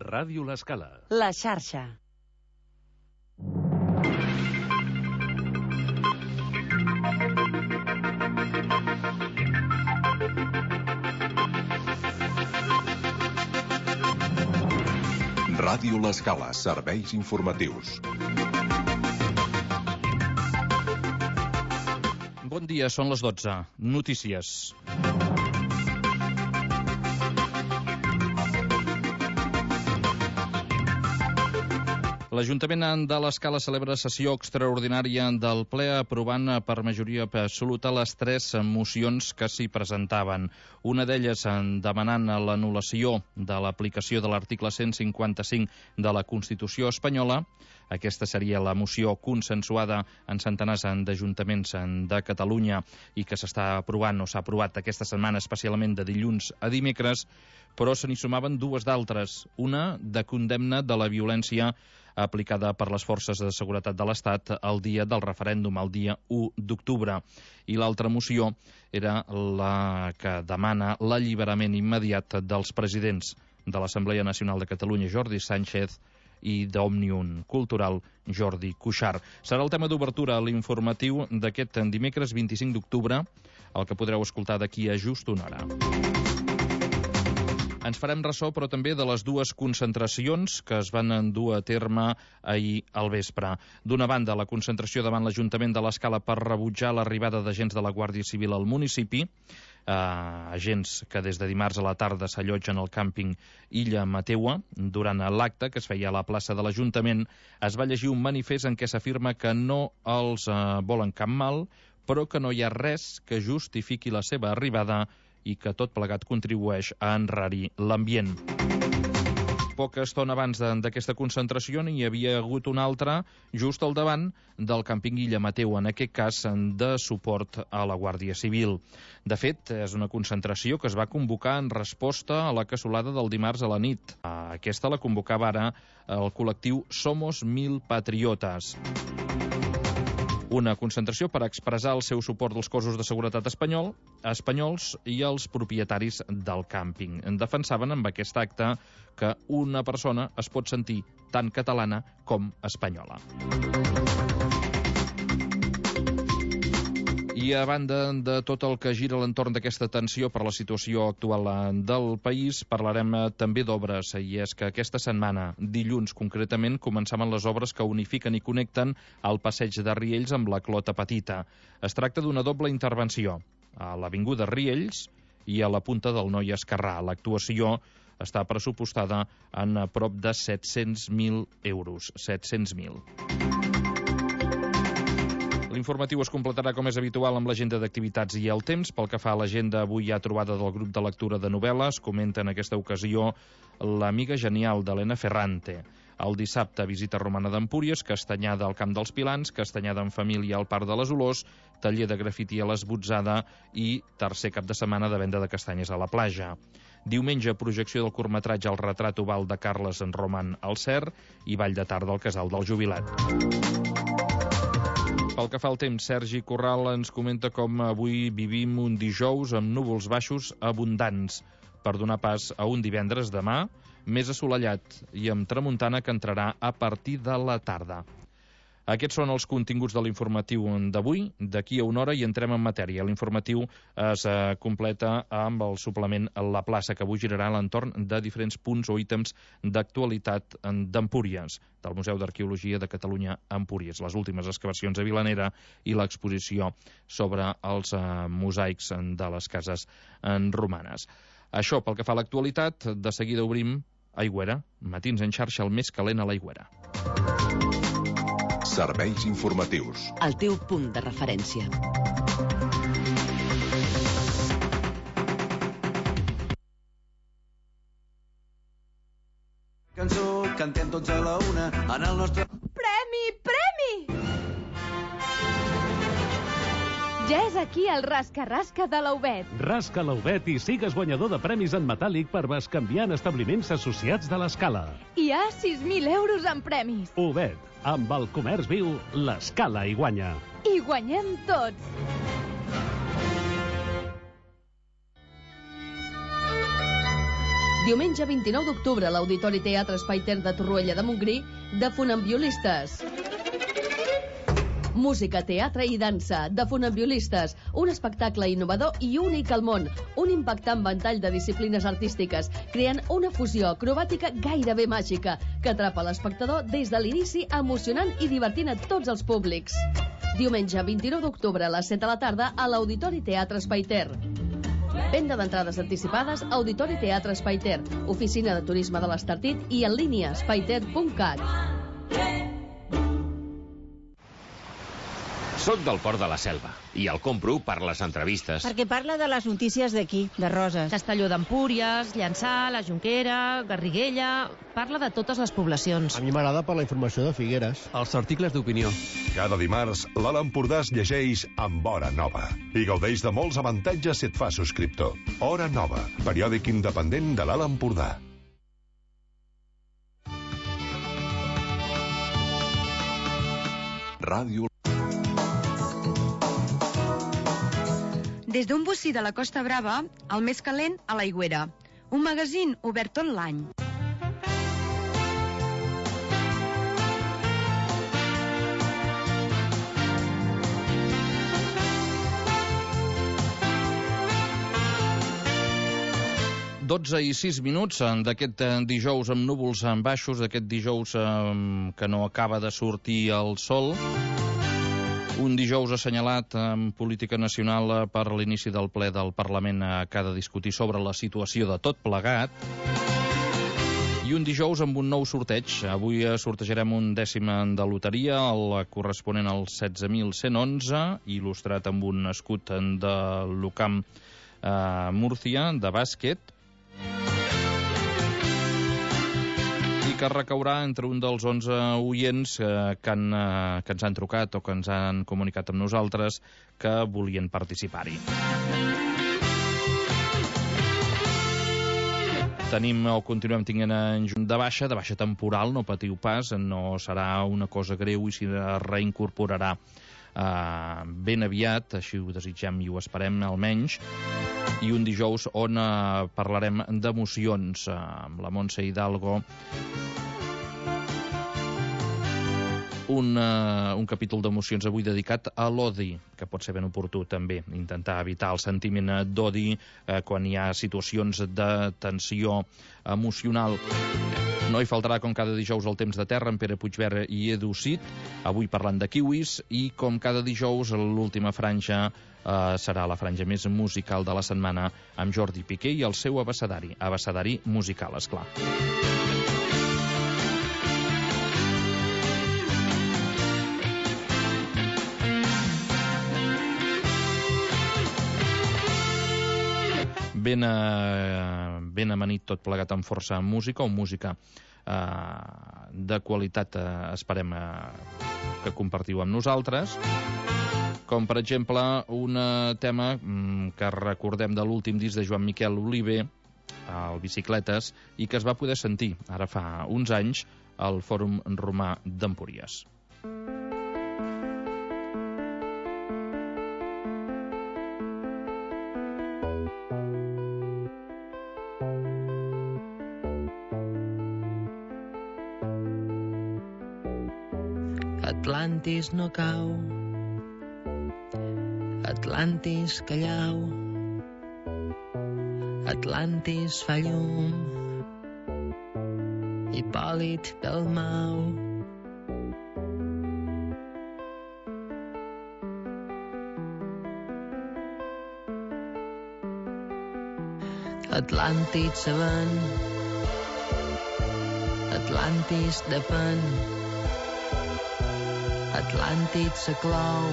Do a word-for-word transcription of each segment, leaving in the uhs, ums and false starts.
Ràdio L'Escala. La xarxa. Ràdio L'Escala, serveis informatius. Bon dia, són les dotze. Notícies. L'Ajuntament de l'Escala celebra sessió extraordinària del ple aprovant per majoria absoluta les tres mocions que s'hi presentaven. Una d'elles demanant l'anul·lació de l'aplicació de l'article cent cinquanta-cinc de la Constitució espanyola. Aquesta seria la moció consensuada en centenars d'ajuntaments de Catalunya i que s'està aprovant o s'ha aprovat aquesta setmana, especialment de dilluns a dimecres, però se n'hi sumaven dues d'altres. Una de condemna de la violència aplicada per les forces de seguretat de l'Estat el dia del referèndum, el dia u d'octubre. I l'altra moció era la que demana l'alliberament immediat dels presidents de l'Assemblea Nacional de Catalunya, Jordi Sànchez, i d'Òmnium Cultural, Jordi Cuixart. Serà el tema d'obertura a l'informatiu d'aquest dimecres vint-i-cinc d'octubre, el que podreu escoltar d'aquí a just una hora. Ens farem ressò, però també de les dues concentracions que es van endur a terme ahir al vespre. D'una banda, la concentració davant l'Ajuntament de l'Escala per rebutjar l'arribada d'agents de la Guàrdia Civil al municipi, eh, agents que des de dimarts a la tarda s'allotgen al càmping Illa Mateua. Durant l'acte, que es feia a la plaça de l'Ajuntament, es va llegir un manifest en què s'afirma que no els eh, volen cap mal, però que no hi ha res que justifiqui la seva arribada i que tot plegat contribueix a enrarir l'ambient. Poca estona abans d'aquesta concentració n'hi havia hagut una altra just al davant del càmping Illa Mateu, en aquest cas de suport a la Guàrdia Civil. De fet, és una concentració que es va convocar en resposta a la cassolada del dimarts a la nit. Aquesta la convocava ara el col·lectiu Somos Mil Patriotes. Una concentració per expressar el seu suport dels cossos de seguretat espanyol, espanyols i els propietaris del càmping. Defensaven amb aquest acte que una persona es pot sentir tant catalana com espanyola. I a banda de tot el que gira a l'entorn d'aquesta tensió per la situació actual del país, parlarem també d'obres, i és que aquesta setmana, dilluns concretament, començaven les obres que unifiquen i connecten el passeig de Riells amb la Clota Petita. Es tracta d'una doble intervenció, a l'Avinguda Riells i a la Punta del Noi Esquerrà. L'actuació està pressupostada en a prop de set-cents mil euros. set-cents mil. L'informatiu es completarà, com és habitual, amb l'agenda d'activitats i el temps. Pel que fa a l'agenda, avui hi ha trobada del grup de lectura de novel·les. Comenta en aquesta ocasió L'amiga genial d'Helena Ferrante. El dissabte, visita romana d'Empúries, Castanyada al Camp dels Pilans, Castanyada en família al Parc de les Olors, taller de grafiti a l'Esbotzada i tercer cap de setmana de venda de castanyes a la platja. Diumenge, projecció del curtmetratge El retrat oval de Carles en Roman al Cer i ball de tarda al Casal del Jubilat. Pel que fa al temps, Sergi Corral ens comenta com avui vivim un dijous amb núvols baixos abundants per donar pas a un divendres demà més assolellat i amb tramuntana que entrarà a partir de la tarda. Aquests són els continguts de l'informatiu d'avui. D'aquí a una hora hi entrem en matèria. L'informatiu es eh, completa amb el suplement a La Plaça, que avui girarà a l'entorn de diferents punts o ítems d'actualitat d'Empúries, del Museu d'Arqueologia de Catalunya a Empúries, les últimes excavacions a Vilanera i l'exposició sobre els eh, mosaics de les cases en romanes. Això pel que fa a l'actualitat. De seguida obrim Aigüera. Matins en xarxa, el més calent a l'Aigüera. Serveis informatius. El teu punt de referència. Cançó, cantem tots a la una en el nostre... Premi, premi! Ja és aquí el rasca-rasca de l'Aubet. Rasca l'Aubet i sigues guanyador de premis en metàl·lic per bescanviar en establiments associats de l'Escala. Hi ha sis mil euros en premis. Aubet, amb el comerç viu, l'Escala hi guanya. I guanyem tots. Diumenge vint-i-nou d'octubre a l'Auditori Teatre Espai Ter de Torroella de Montgrí, de Funambiolistes. Música, teatre i dansa, de Funambiolistes, un espectacle innovador i únic al món, un impactant ventall de disciplines artístiques, creant una fusió acrobàtica gairebé màgica, que atrapa l'espectador des de l'inici, emocionant i divertint a tots els públics. Diumenge vint-i-nou d'octubre a les set de la tarda a l'Auditori Teatre Espai Ter. Venda d'entrades anticipades, Auditori Teatre Espai Ter, oficina de turisme de l'Estartit i en línia espaiter punt cat. Soc del Port de la Selva i el compro per les entrevistes. Perquè parla de les notícies d'aquí, de Roses. Castelló d'Empúries, Llançà, la Jonquera, Garriguella... Parla de totes les poblacions. A mi m'agrada per la informació de Figueres. Els articles d'opinió. Cada dimarts, l'Alt Empordà es llegeix amb Hora Nova i gaudeix de molts avantatges si et fa subscriptor. Hora Nova, periòdic independent de l'Alt Empordà. Ràdio. Des d'un bocí de la Costa Brava, el més calent a l'Aigüera. Un magazín obert tot l'any. dotze i sis minuts d'aquest dijous amb núvols en baixos, d'aquest dijous que no acaba de sortir el sol. Un dijous assenyalat en política nacional per l'inici del ple del Parlament que ha de discutir sobre la situació de tot plegat. I un dijous amb un nou sorteig. Avui sortejarem un dècim de loteria, el corresponent al setze mil cent onze, il·lustrat amb un escut de l'Ucamp eh, Múrcia, de bàsquet, i que recaurà entre un dels onze oients eh, que, han, eh, que ens han trucat o que ens han comunicat amb nosaltres que volien participar-hi. Tenim o continuem tinguent en juny de baixa, de baixa temporal, no patiu pas, no serà una cosa greu i s'hi reincorporarà eh, ben aviat, així ho desitgem i ho esperem almenys. I un dijous on eh, parlarem d'emocions eh, amb la Montse Hidalgo. Un, uh, un capítol d'emocions avui dedicat a l'odi, que pot ser ben oportú també, intentar evitar el sentiment d'odi eh, quan hi ha situacions de tensió emocional. No hi faltarà, com cada dijous, el temps de terra, en Pere Puigvert i Edu Cid, avui parlant de kiwis, i com cada dijous l'última franja eh, serà la franja més musical de la setmana amb Jordi Piqué i el seu abecedari, abecedari musical, esclar. Ben, eh, ben amanit tot plegat amb força música, o música eh, de qualitat, eh, esperem eh, que compartiu amb nosaltres, com per exemple un tema mm, que recordem de l'últim disc de Joan Miquel Oliver, el Bicicletes, i que es va poder sentir ara fa uns anys al Fòrum Romà d'Empúries. Atlantis no cau, Atlantis callau, Atlantis fa llum, Hipòlit Dalmau. Atlàntic sabent, Atlantis depèn, Atlàntic se clou,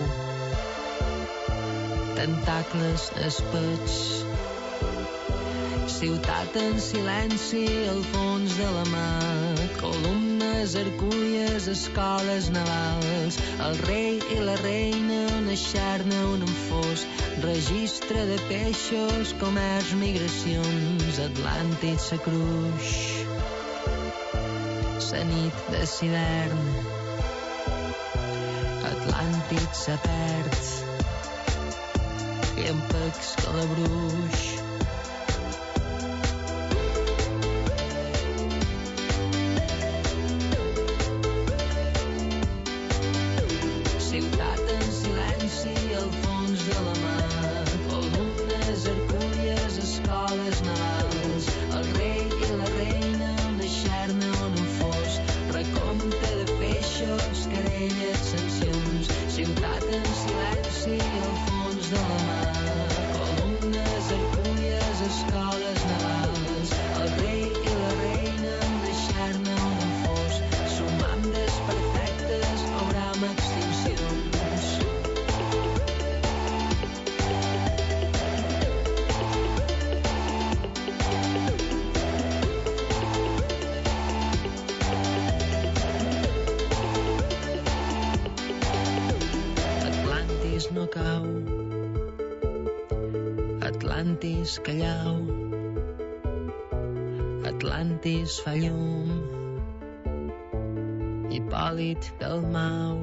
tentacles espets, ciutat en silenci al fons de la mar, columnes, arcúlies, escoles navals, el rei i la reina, una xarna, un enfós, registre de peixos, comerç, migracions, Atlàntic se cruix, sa nit de s'hivern, Atlàntic se perd, llampecs calabruix. Atlantis callau. Atlantis fa llum. Hipòlit Dalmau.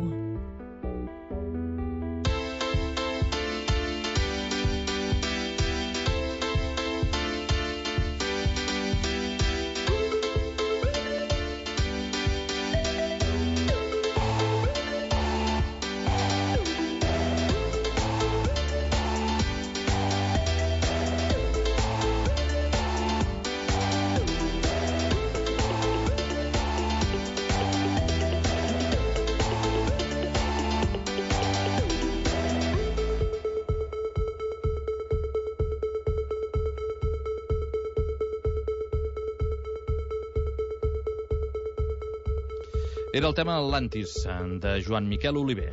Era el tema Atlantis, de Joan Miquel Oliver.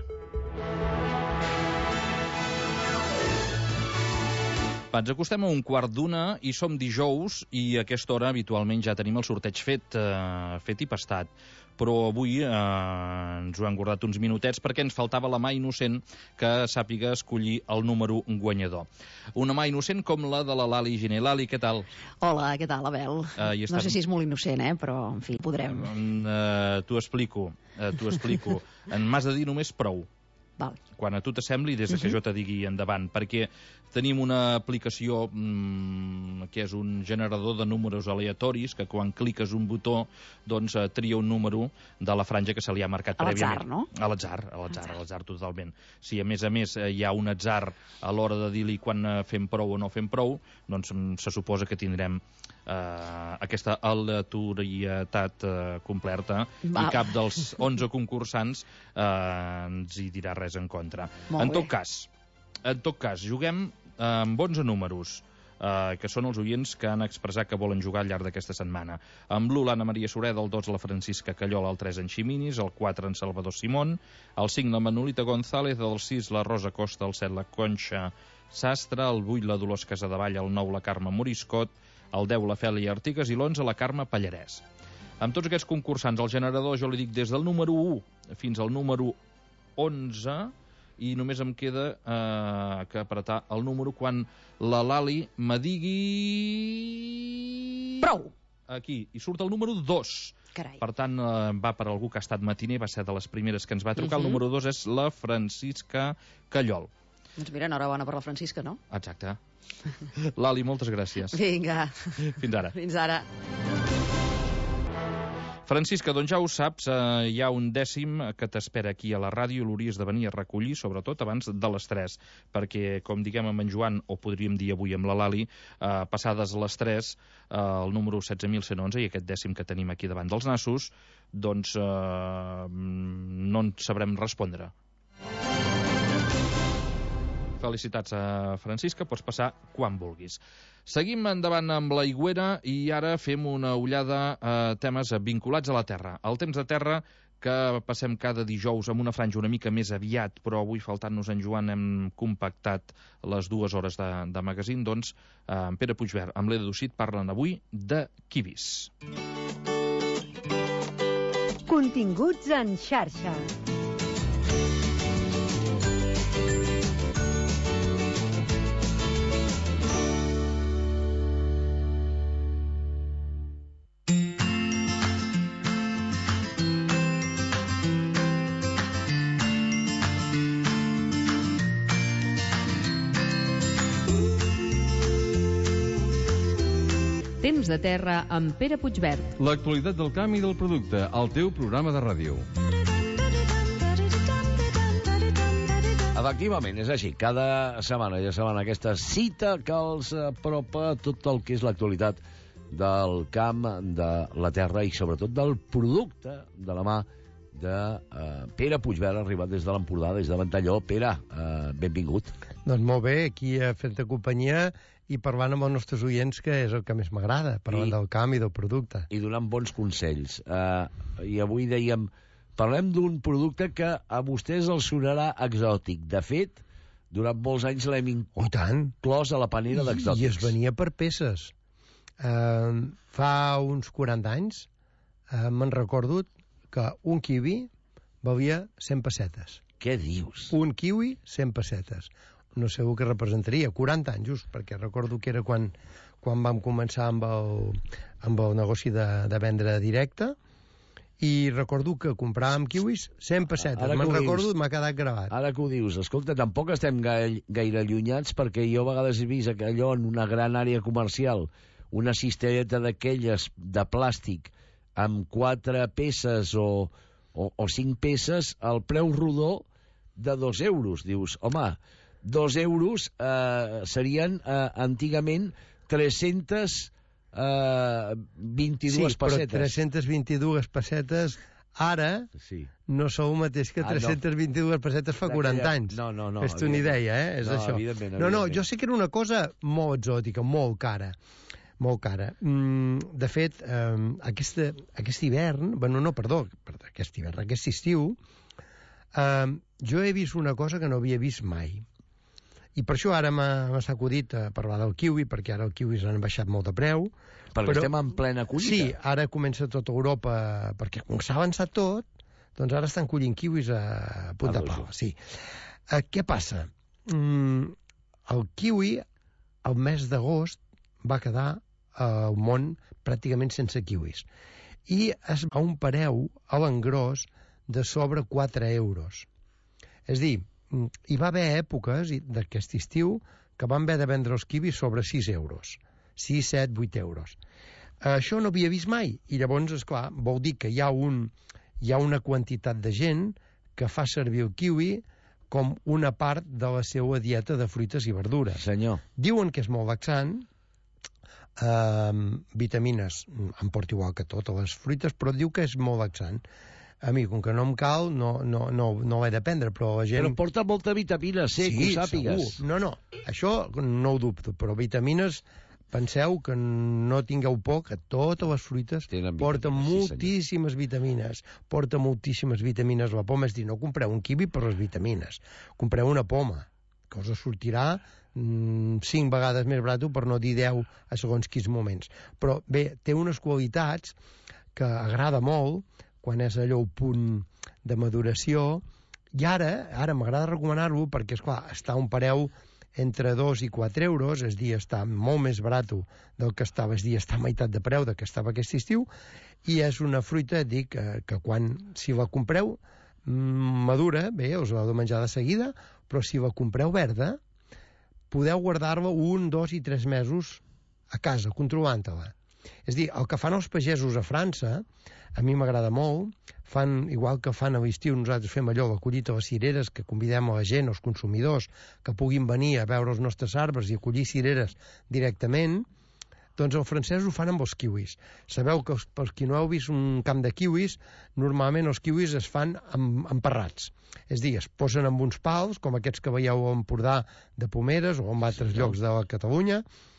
Ens acostem a un quart d'una i som dijous i a aquesta hora habitualment ja tenim el sorteig fet, eh, fet i pastat. Però avui eh, ens ho han guardat uns minutets perquè ens faltava la mà innocent que sàpiga escollir el número guanyador. Una mà innocent com la de la Lali Giner. Lali, què tal? Hola, què tal, Abel? Uh, no sé si és molt innocent, eh? Però, en fi, podrem. Uh, T'ho explico, uh, t'ho explico. En m'has de dir només prou. Val. Quan a tu t'assembli, des de que uh-huh. jo te digui endavant, perquè tenim una aplicació mmm, que és un generador de números aleatoris, que quan cliques un botó, doncs eh, tria un número de la franja que se li ha marcat a prèviament. A l'atzar, no? A l'atzar, a l'atzar, a l'atzar totalment. Si a més a més eh, hi ha un atzar a l'hora de dir-li quan eh, fem prou o no fem prou, doncs mm, se suposa que tindrem eh, aquesta aleatorietat eh, completa Va. i cap dels onze concursants eh, ens hi dirà res en contra. Molt en tot bé. cas, en tot cas, juguem amb onze números, eh, que són els oients que han expressat que volen jugar al llarg d'aquesta setmana. Amb l'u, l'Anna Maria Sureda, el dos, la Francisca Callola, el tres, en Ximinis, el quatre, en Salvador Simón, el cinc, la Manolita González, el sis, la Rosa Costa, el set, la Conxa Sastre, el vuit, la Dolors Casadevall, el nou, la Carme Moriscot, el deu, la Fèlia Artigas i l'onze, la Carme Pallarès. Amb tots aquests concursants, el generador, jo li dic des del número u fins al número onze, i només em queda eh, que apretar el número quan la Lali me digui... Prou! Aquí, i surt el número dos. Carai. Per tant, eh, va per algú que ha estat matiner, va ser de les primeres que ens va trucar. Uh-huh. El número dos és la Francisca Callol. Doncs mira, enhorabona per la Francisca, no? Exacte. Lali, moltes gràcies. Vinga. Fins ara. Fins ara. Francisca, doncs ja ho saps, eh, hi ha un dècim que t'espera aquí a la ràdio, l'hauries de venir a recollir, sobretot abans de les tres, perquè, com diguem amb en Joan, o podríem dir avui amb la Lali, eh, passades les tres, eh, el número setze mil cent onze i aquest dècim que tenim aquí davant dels nassos, doncs eh, no en sabrem respondre. Felicitats a Francisca, pots passar quan vulguis. Seguim endavant amb la Higuera i ara fem una ullada a temes vinculats a la terra. El temps de terra que passem cada dijous amb una franja una mica més aviat, però avui faltant-nos en Joan hem compactat les dues hores de, de magazín, doncs eh, en Pere Puigvert amb l'Eda Docit parlen avui de quibis. Continguts en xarxa. Temps de terra amb Pere Puigvert. L'actualitat del camp i del producte, al teu programa de ràdio. Efectivament, és així. Cada setmana ja saben aquesta cita que els apropa tot el que és l'actualitat del camp, de la terra i sobretot del producte de la mà de uh, Pere Puigvert, arribat des de l'Empordà, des de Ventalló. Pere, uh, benvingut. Doncs molt bé, aquí a fer-te companyia i parlant amb els nostres oients, que és el que més m'agrada, parlant I, del camp i del producte. I donant bons consells. Uh, I avui dèiem, parlem d'un producte que a vostès els sonarà exòtic. De fet, durant molts anys l'hem inclòs a la panera d'exòtics. I es venia per peces. Uh, fa uns quaranta anys uh, me'n recordo que un kiwi valia cent pessetes. Què dius? Un kiwi, cent pessetes. no sé el que representaria, quaranta anys, just, perquè recordo que era quan, quan vam començar amb el, amb el negoci de, de vendre directe, i recordo que compràvem kiwis cent pessetes. Me'n recordo, m'ha quedat gravat. Ara que ho dius, escolta, tampoc estem gaire, gaire allunyats, perquè jo a vegades he vist allò en una gran àrea comercial, una cistereta d'aquelles de plàstic amb quatre peces o, o, o cinc peces, el preu rodó de dos euros. Dius, home, dos euros eh, serien eh, antigament tres-centes Uh, vint-i-dues sí, però pessetes. tres-centes vint-i-dues pessetes ara sí. no sou el mateix que tres-centes vint-i-dues pessetes fa quaranta anys. No, no, no. Fes-te una idea, eh? És no, això. Evidentment, no, no, evidentment. jo sé que era una cosa molt exòtica, molt cara. Molt cara. Mm, de fet, eh, aquesta, aquest hivern, bueno, no, perdó, perdó, aquest hivern, aquest estiu, eh, jo he vist una cosa que no havia vist mai. I per això ara m'ha sacudit a parlar del kiwi, perquè ara el kiwi s'han baixat molt de preu. Perquè però, estem en plena collita. Sí, ara comença tota Europa, perquè com s'ha avançat tot, doncs ara estan collint kiwis a punta pala. Sí. Uh, què passa? Mm, el kiwi, el mes d'agost, va quedar al món pràcticament sense kiwis. I es va a un preu a l'engròs de sobre quatre euros. És a dir, hi va haver èpoques d'aquest estiu que van haver de vendre els kiwis sobre sis euros. sis, set, vuit euros. Això no havia vist mai. I llavors, esclar, vol dir que hi ha, un, hi ha una quantitat de gent que fa servir el kiwi com una part de la seva dieta de fruites i verdures. Senyor. Diuen que és molt laxant, eh, vitamines em porta igual que totes les fruites, però diu que és molt laxant. A mi, com que no em cal, no, no, no, no l'he de prendre, però la gent... Però porta molta vitamina C, sí, que ho sàpigues. Segur. No, no, això no ho dubto, però vitamines, penseu que no tingueu por, que totes les fruites porten moltíssimes sí, vitamines, porta moltíssimes vitamines la poma, és dir, no compreu un kiwi per les vitamines, compreu una poma, que us sortirà mm, cinc vegades més barat, per no dir deu a segons quins moments. Però bé, té unes qualitats que agrada molt, quan és allò un punt de maduració, i ara, ara m'agrada recomanar-lo perquè, esclar, està a un preu entre dos i quatre euros, és a dir, està molt més barat del que estava, és a dir, està a meitat de preu del que estava aquest estiu, i és una fruita, dic, que, que quan, si la compreu madura, bé, us l'heu de menjar de seguida, però si la compreu verda, podeu guardar-la un, dos i tres mesos a casa, controlant-la. És a dir, el que fan els pagesos a França, a mi m'agrada molt, fan, igual que fan a l'estiu, nosaltres fem allò, la collita a les cireres, que convidem a la gent, els consumidors, que puguin venir a veure els nostres arbres i a collir cireres directament, doncs els francesos ho fan amb els kiwis. Sabeu que, per qui no heu vist un camp de kiwis, normalment els kiwis es fan amb, emparrats. És a dir, es posen amb uns pals, com aquests que veieu a Empordà de Pomeres o en altres llocs de la Catalunya,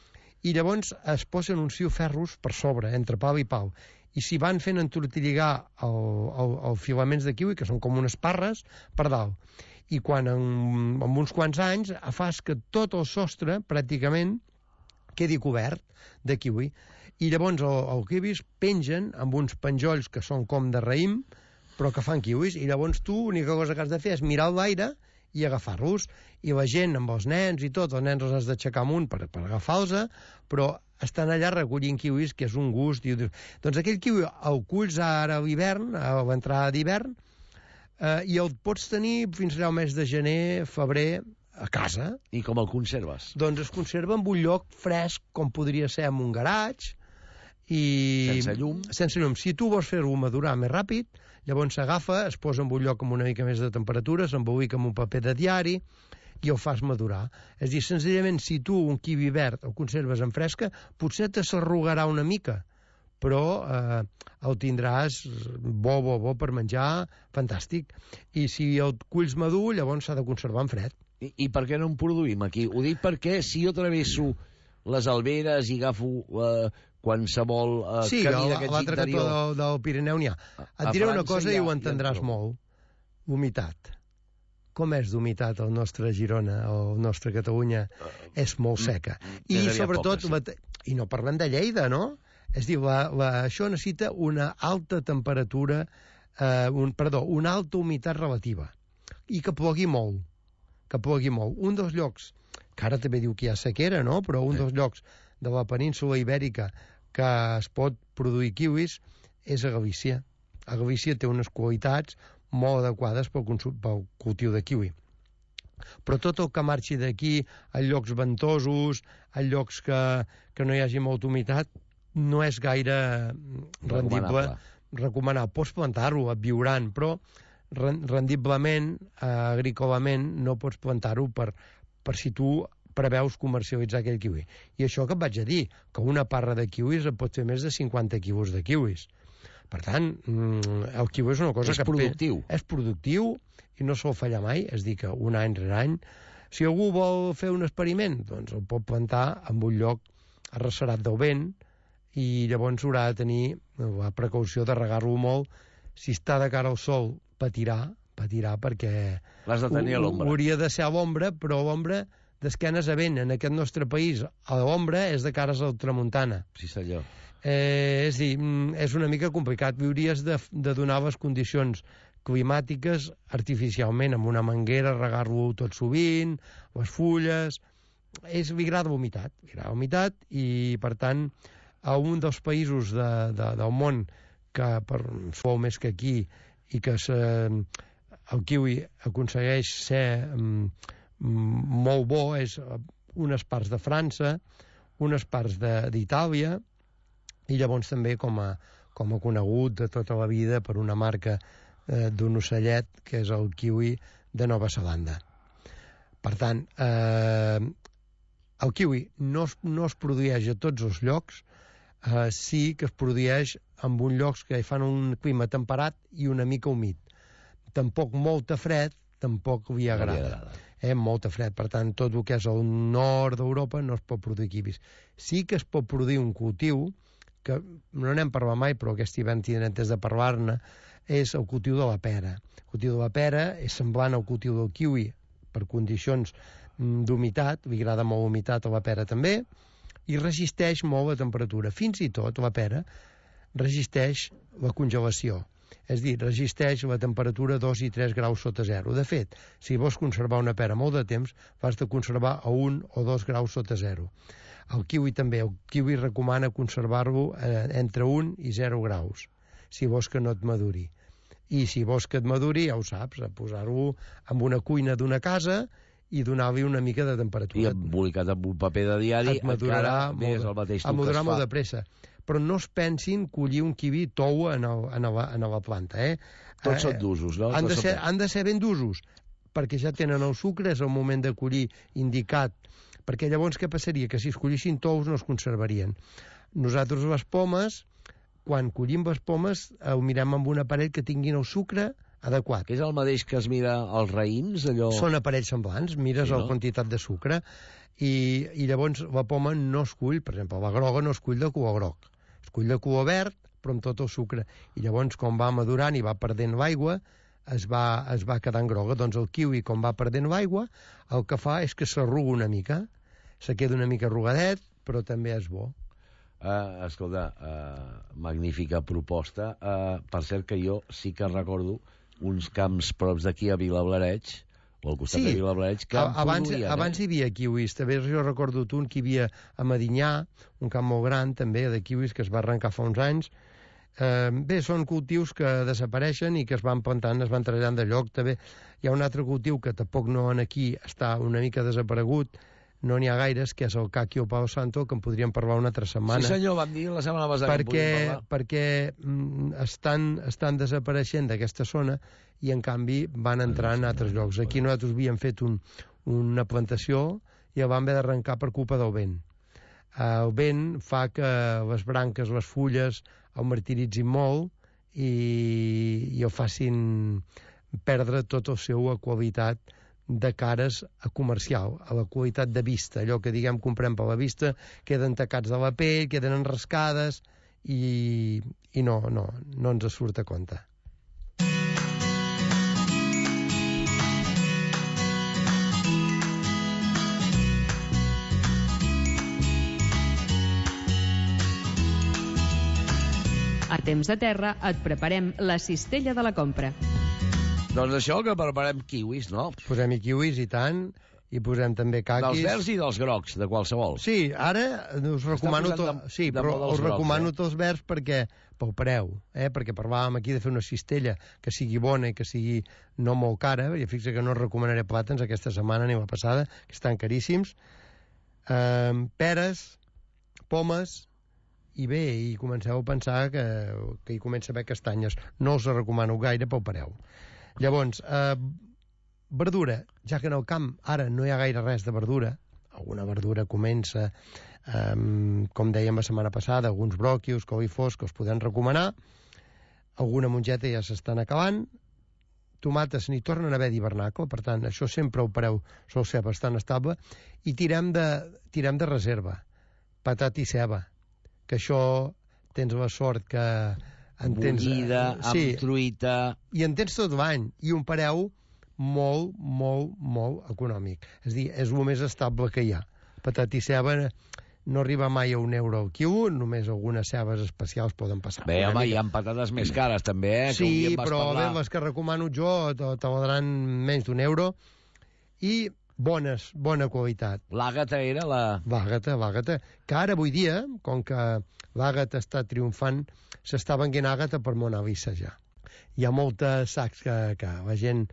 i llavors es posen uns filferros per sobre, entre pal i pal, i s'hi van fent entortilligar el, el, el filaments de kiwi, que són com unes parres, per dalt. I quan en, en uns quants anys fas que tot el sostre, pràcticament, quedi cobert de kiwi. I llavors el, el kiwis pengen amb uns penjolls que són com de raïm, però que fan kiwis, i llavors tu l'única cosa que has de fer és mirar l'aire i agafar-los, i la gent amb els nens i tot, els nens els has d'aixecar amunt per, per agafar-los, però estan allà recollint kiwis, que és un gust. I, doncs aquell kiwi el culls ara a l'hivern, a l'entrada d'hivern, eh, i el pots tenir fins allà al mes de gener, febrer, a casa. I com el conserves? Doncs es conserva en un lloc fresc, com podria ser en un garatge, i... Sense llum? Sense llum. Si tu vols fer-ho madurar més ràpid, llavors s'agafa, es posa en un lloc amb una mica més de temperatura, s'embolica amb un paper de diari i el fas madurar. És a dir, senzillament, si tu un kiwi verd el conserves en fresca, potser te s'arrugarà una mica, però eh, el tindràs bo, bo, bo per menjar, fantàstic. I si el culls madur, llavors s'ha de conservar en fred. I, I per què no en produïm aquí? Ho dic perquè si jo travesso les alberes i agafo eh, qualsevol eh, sí, camí d'aquests l'altre cantó del, del Pirineu n'hi ha. Et diré una cosa i ho entendràs molt. Humitat. Com és d'humitat el nostre Girona, el nostre Catalunya? Uh, és molt seca. I sobretot, poca, sí. la, i no parlem de Lleida, no? És a dir, la, la, això necessita una alta temperatura, eh, un, perdó, una alta humitat relativa, i que plogui molt. que plogui molt. Un dels llocs, que ara també diu que hi ha sequera, no? Però un dels llocs de la península ibèrica que es pot produir kiwis és a Galícia. A Galícia té unes qualitats molt adequades pel, pel cultiu de kiwi. Però tot el que marxi d'aquí, a llocs ventosos, a llocs que, que no hi hagi molta humitat, no és gaire rendible, recomanable. Pots plantar-ho, et viuran, però rendiblement, eh, agrícolament, no pots plantar-ho per, per si tu preveus comercialitzar aquell kiwi. I això que et vaig a dir, que una parra de kiwis et pot fer més de cinquanta quilos de kiwis. Per tant, el kiwi és una cosa és que... productiu. És productiu i no sol fallar mai, és dir, que un any rere any. Si algú vol fer un experiment, doncs el pot plantar en un lloc arrecerat del vent i llavors haurà de tenir la precaució de regar-lo molt. Si està de cara al sol, patirà, patirà perquè... L'has de tenir a l'ombra. Hauria de ser a l'ombra, però a l'ombra d'esquenes a vent. En aquest nostre país, a l'ombra és de cares al tramuntana. Sí, senyor. Eh, és a dir, és una mica complicat. Hauries de, de donar les condicions climàtiques artificialment, amb una manguera, regar-lo tot sovint, les fulles... És, li agrada l'humitat, li agrada l'humitat i, per tant, a un dels països de, de, del món que per sol més que aquí i que se, el kiwi aconsegueix ser um, molt bo és unes parts de França, unes parts d'Itàlia i llavors també com a, com a conegut de tota la vida per una marca eh, d'un ocellet que és el kiwi de Nova Zelanda. Per tant, eh, el kiwi no es, no es produeix a tots els llocs, eh, sí que es produeix en uns llocs que fan un clima temperat i una mica humit. Tampoc molta fred, tampoc li agrada. Eh, molta fred, per tant, tot el que és el nord d'Europa no es pot produir kiwis. Sí que es pot produir un cultiu, que no n'hem parlat mai, però aquest hivern tindrem temps de parlar-ne, és el cultiu de la pera. El cultiu de la pera és semblant al cultiu del kiwi per condicions d'humitat, li agrada molt l'humitat a la pera també, i resisteix molt la temperatura. Fins i tot la pera resisteix la congelació, és a dir, resisteix la temperatura dos i tres graus sota zero. De fet, si vols conservar una pera molt de temps, l'has de conservar a un o dos graus sota zero. El kiwi també, el kiwi recomana conservar-lo eh, entre un i zero graus, si vols que no et maduri. I si vols que et maduri, ja ho saps, a posar-ho en una cuina d'una casa i donar-li una mica de temperatura. I embolicat amb un paper de diari, et madurarà encara més el mateix et madurarà molt de pressa. Però no es pensin collir un kiwi tou en, el, en, la, en la planta, eh? Tots eh, són d'usos, no? Han de, ser, han de ser ben d'usos, perquè ja tenen el sucre, és el moment de collir indicat, perquè llavors què passaria? Que si es collissin tous no es conservarien. Nosaltres les pomes, quan collim les pomes, ho mirem amb un aparell que tinguin el sucre adequat. Que és el mateix que es mira els raïms, allò... Són aparells semblants, mires sí, no? la quantitat de sucre i, i llavors la poma no es cull, per exemple, la groga no es cull de color groc, es cull de color verd, però amb tot el sucre. I llavors, com va madurant i va perdent l'aigua, es va, es va quedant groga. Doncs el kiwi, com va perdent l'aigua, el que fa és que s'arruga una mica, se queda una mica arrugadet, però també és bo. Uh, escolta, uh, magnífica proposta. Uh, per cert que jo sí que recordo uns camps props d'aquí a Vilablareig, o al costat sí, de Vilablareig, que abans, produïen, abans hi havia kiwis. També jo recordo un que hi havia a Medinyà, un camp molt gran també de kiwis que es va arrencar fa uns anys. Eh, bé, són cultius que desapareixen i que es van plantant, es van traslladant de lloc. També hi ha un altre cultiu que tampoc no en aquí està una mica desaparegut, no n'hi ha gaires, que és el caqui o palo santo, que en podríem parlar una altra setmana. Sí senyor, vam dir la setmana passada perquè, que podíem parlar. Perquè mm, estan, estan desapareixent d'aquesta zona i en canvi van entrar en altres llocs. Aquí nosaltres havíem fet un, una plantació i el vam haver d'arrencar per culpa del vent. El vent fa que les branques, les fulles, el martiritzin molt i, i el facin perdre tota la seva qualitat de cares a comercial, a la qualitat de vista. Allò que, diguem, comprem per la vista, queden tacats de la pell, queden enrascades i, i no, no, no ens surt a compte. A Temps de Terra et preparem la cistella de la compra. Doncs això, que preparem kiwis, no? Posem-hi kiwis, i tant, i posem també caquis. Dels verds i dels grocs, de qualsevol. Sí, ara us recomano... De, sí, de però us grocs, recomano eh? tots verds perquè pel preu, eh? Perquè parlàvem aquí de fer una cistella que sigui bona i que sigui no molt cara, i fixa que no recomanaré plàtans aquesta setmana ni la passada, que estan caríssims. Eh, peres, pomes, i bé, i comenceu a pensar que, que hi comença a haver castanyes. No us recomano gaire pel preu. Llavors, eh, verdura, ja que en el camp ara no hi ha gaire res de verdura, alguna verdura comença, um, com dèiem la setmana passada, alguns bròquios, coliflors que us podem recomanar, alguna mongeta ja s'estan acabant, tomates n'hi tornen a haver d'hivernacle, per tant, això sempre el preu sol ser bastant estable, i tirem de, tirem de reserva, patata i ceba, que això tens la sort que en tens... Bullida, sí, amb truita... I en tens tot l'any, i un preu molt, molt, molt econòmic. És a dir, és el més estable que hi ha. Patata i ceba no arriba mai a un euro al quilo, només algunes cebes especials poden passar. Bé, home, hi ha patates més cares, també, eh? Sí, que però parlar... bé, les que recomano jo te, te valdran menys d'un euro, i bones, bona qualitat. L'àgata era la... L'àgata, l'àgata, que ara avui dia, com que l'àgata està triomfant, s'està venguent àgata per Mona Lisa ja. Hi ha moltes sacs que, que la gent...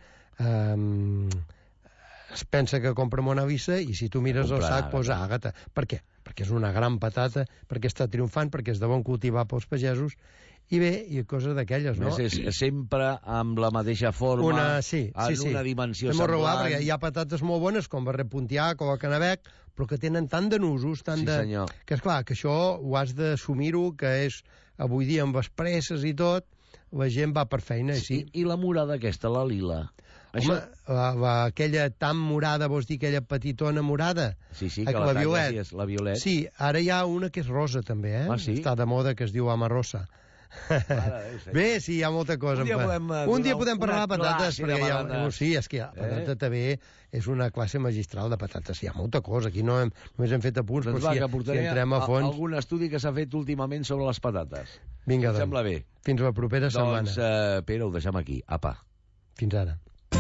Um, es pensa que compra Mona Lisa, i si tu mires el sac posa àgata. Per què? Perquè és una gran patata, perquè està triomfant, perquè és de bon cultivar pels pagesos, i bé, i coses d'aquelles, no? És, és sempre amb la mateixa forma, una, sí, sí, en sí. una dimensió semblant. Regular, perquè hi ha patates molt bones, com Barret Pontiac o Canabec, però que tenen tant de nusos, tant sí, de... senyor. Que és clar, que això ho has d'assumir-ho, que és avui dia amb les presses i tot, la gent va per feina, i sí. I, i la morada aquesta, la lila? Home, això... la, la, aquella tan morada, vols dir aquella petitona morada? Sí, sí, que la, la, la violet. És la violet. Sí, ara hi ha una que és rosa, també, eh? Ah, sí? Està de moda, que es diu Amarosa. Bé, sí, hi ha molta cosa. Un dia podem, uh, un dia podem parlar de patates, perquè hi ha... bananes. Sí, és que la patata eh? també és una classe magistral de patates. Hi ha molta cosa. Aquí no hem, només hem fet apunts, doncs però va, si, si entrem a fons... algun estudi que s'ha fet últimament sobre les patates. Vinga, doncs. Sembla bé. Fins la propera setmana. Doncs, uh, Pere, ho deixem aquí. Apa. Fins ara.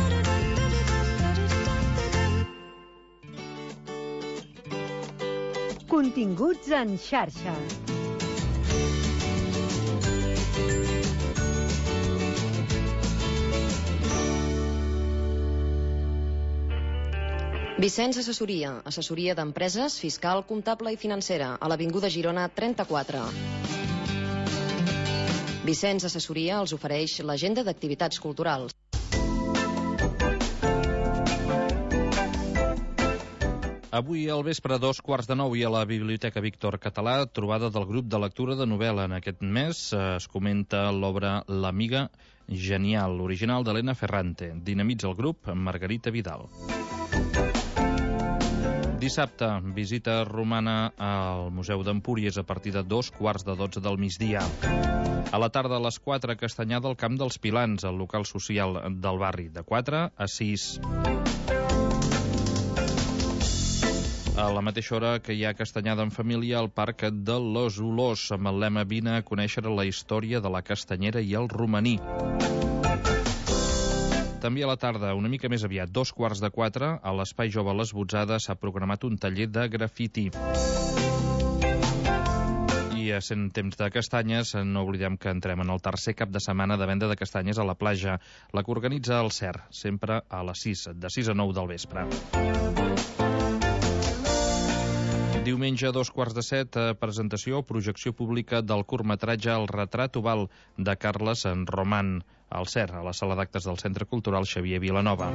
Continguts en xarxa. Vicenç Assessoria, assessoria d'empreses, fiscal, comptable i financera, a l'Avinguda Girona trenta-quatre. Vicenç Assessoria els ofereix l'agenda d'activitats culturals. Avui al vespre, dos quarts de nou, i a la Biblioteca Víctor Català, trobada del grup de lectura de novel·la. En aquest mes es comenta l'obra L'amiga genial, original d'Helena Ferrante. Dinamitza el grup Margarita Vidal. Dissabte, visita romana al Museu d'Empúries a partir de dos quarts de dotze del migdia. A la tarda, a les quatre, Castanyada al Camp dels Pilans, al local social del barri, de quatre a sis. A la mateixa hora que hi ha castanyada en família al Parc de les Olors, amb el lema Vine a conèixer la història de la castanyera i el romaní. També a la tarda, una mica més aviat, dos quarts de quatre, a l'Espai Jove Les Botzades s'ha programat un taller de grafiti. I sent temps de castanyes, no oblidem que entrem en el tercer cap de setmana de venda de castanyes a la platja, la que organitza el C E R, sempre a les sis, de sis a nou del vespre. Diumenge, dos quarts de set, presentació o projecció pública del curtmetratge El retrat oval de Carles Roman, al C E R, a la sala d'actes del Centre Cultural Xavier Vilanova.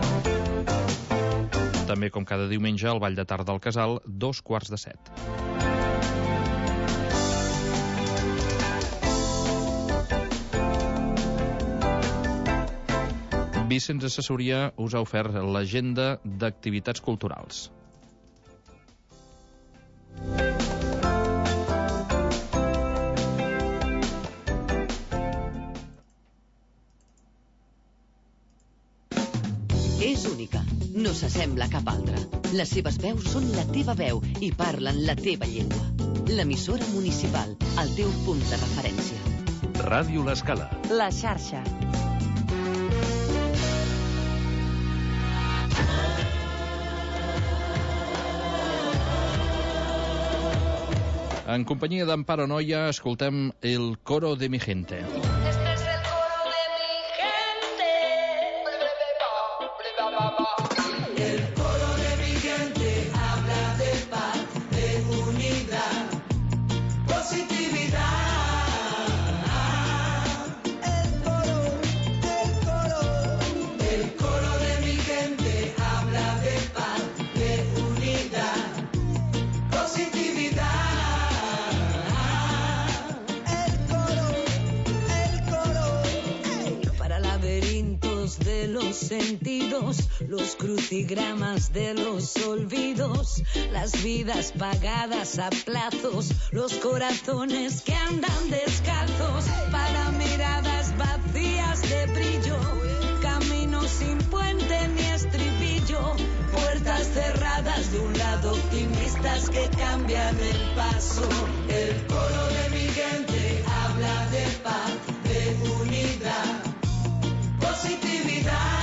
També, com cada diumenge, al Ball de Tarda al Casal, dos quarts de set. Vicenç Assessoria us ha ofert l'agenda d'activitats culturals. És única, no s'assembla a cap altra. Les seves veus són la teva veu i parlen la teva llengua. L'emissora municipal, el teu punt de referència. Ràdio L'Escala. La xarxa. En companyia d'Amparo Noia, escoltem El coro de mi gente. Este es el coro de mi gente. El coro de mi gente habla de paz, de unidad, positividad. El coro, el coro, el coro de mi gente habla de paz, de unidad, positividad. De los sentidos, los crucigramas de los olvidos, las vidas pagadas a plazos, los corazones que andan descalzos, para miradas vacías de brillo, caminos sin puente ni estribillo, puertas cerradas de un lado, optimistas que cambian el paso. El coro de mi gente habla de paz, de unidad, positividad.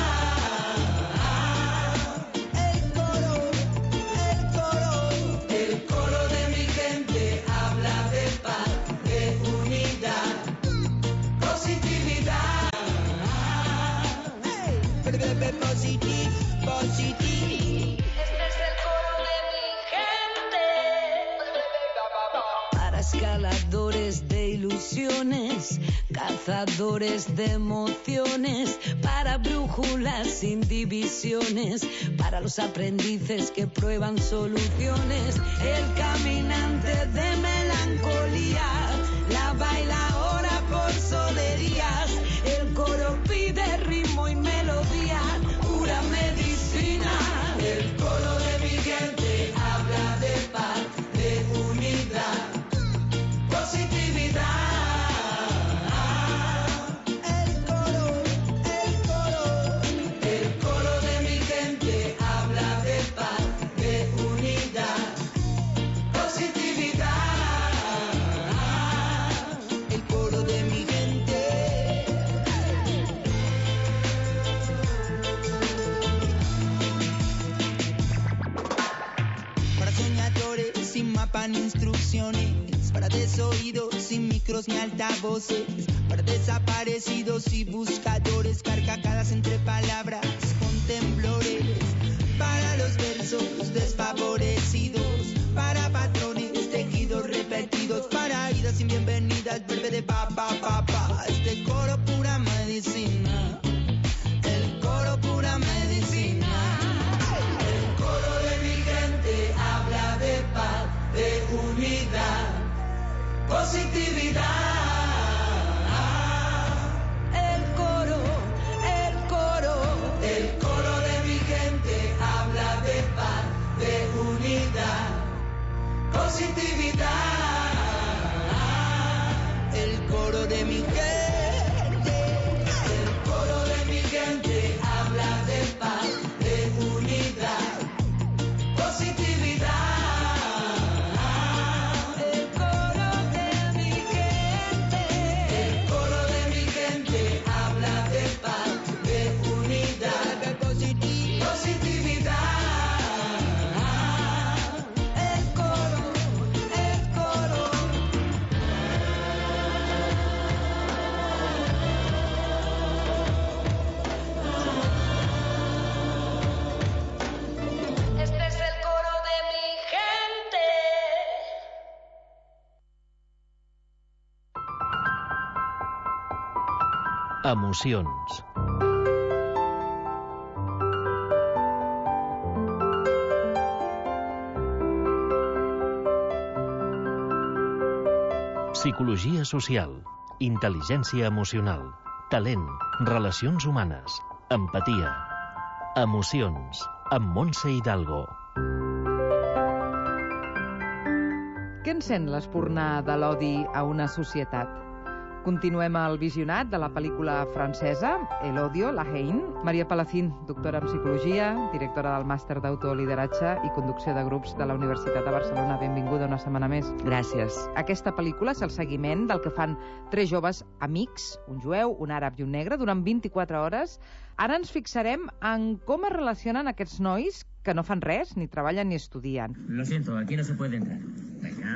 El coro, el coro, el coro de mi gente habla de paz, de unidad, positividad. Positiv, positiv. Este es el coro de mi gente. Para escaladores de ilusiones, cazadores de emociones, para brújulas sin divisiones, para los aprendices que prueban soluciones, el caminante de melancolía, la baila ahora por solerías, el coro pide ritmo y melodía, pura medicina. El coro de mi gente habla de paz, de unidad, positividad. Instrucciones para desoídos sin micros ni altavoces, para desaparecidos y buscadores, carcajadas entre palabras con temblores, para los versos desfavorecidos, para patrones tejidos repetidos, para idas sin bienvenidas, breve de pa pa pa pa. Este coro pura medicina, el coro pura medicina. El coro de mi gente habla de paz, de unidad, positividad. El coro, el coro, el coro de mi gente habla de paz, de unidad, positividad. El coro de mi gente, el coro de mi gente habla de paz, de unidad, positividad. Emocions. Psicologia social, intel·ligència emocional, talent, relacions humanes, empatia. Emocions, amb Montse Hidalgo. Què encén l'espurna de l'odi a una societat? Continuem el visionat de la pel·lícula francesa El odio, la haine. Maria Palacín, doctora en psicologia, directora del màster d'autolideratge i conducció de grups de la Universitat de Barcelona. Benvinguda una setmana més. Gràcies. Aquesta pel·lícula és el seguiment del que fan tres joves amics, un jueu, un àrab i un negre, durant vint-i-quatre hores. Ara ens fixarem en com es relacionen aquests nois que no fan res, ni treballen ni estudien. Lo siento, aquí no se puede entrar. Venga,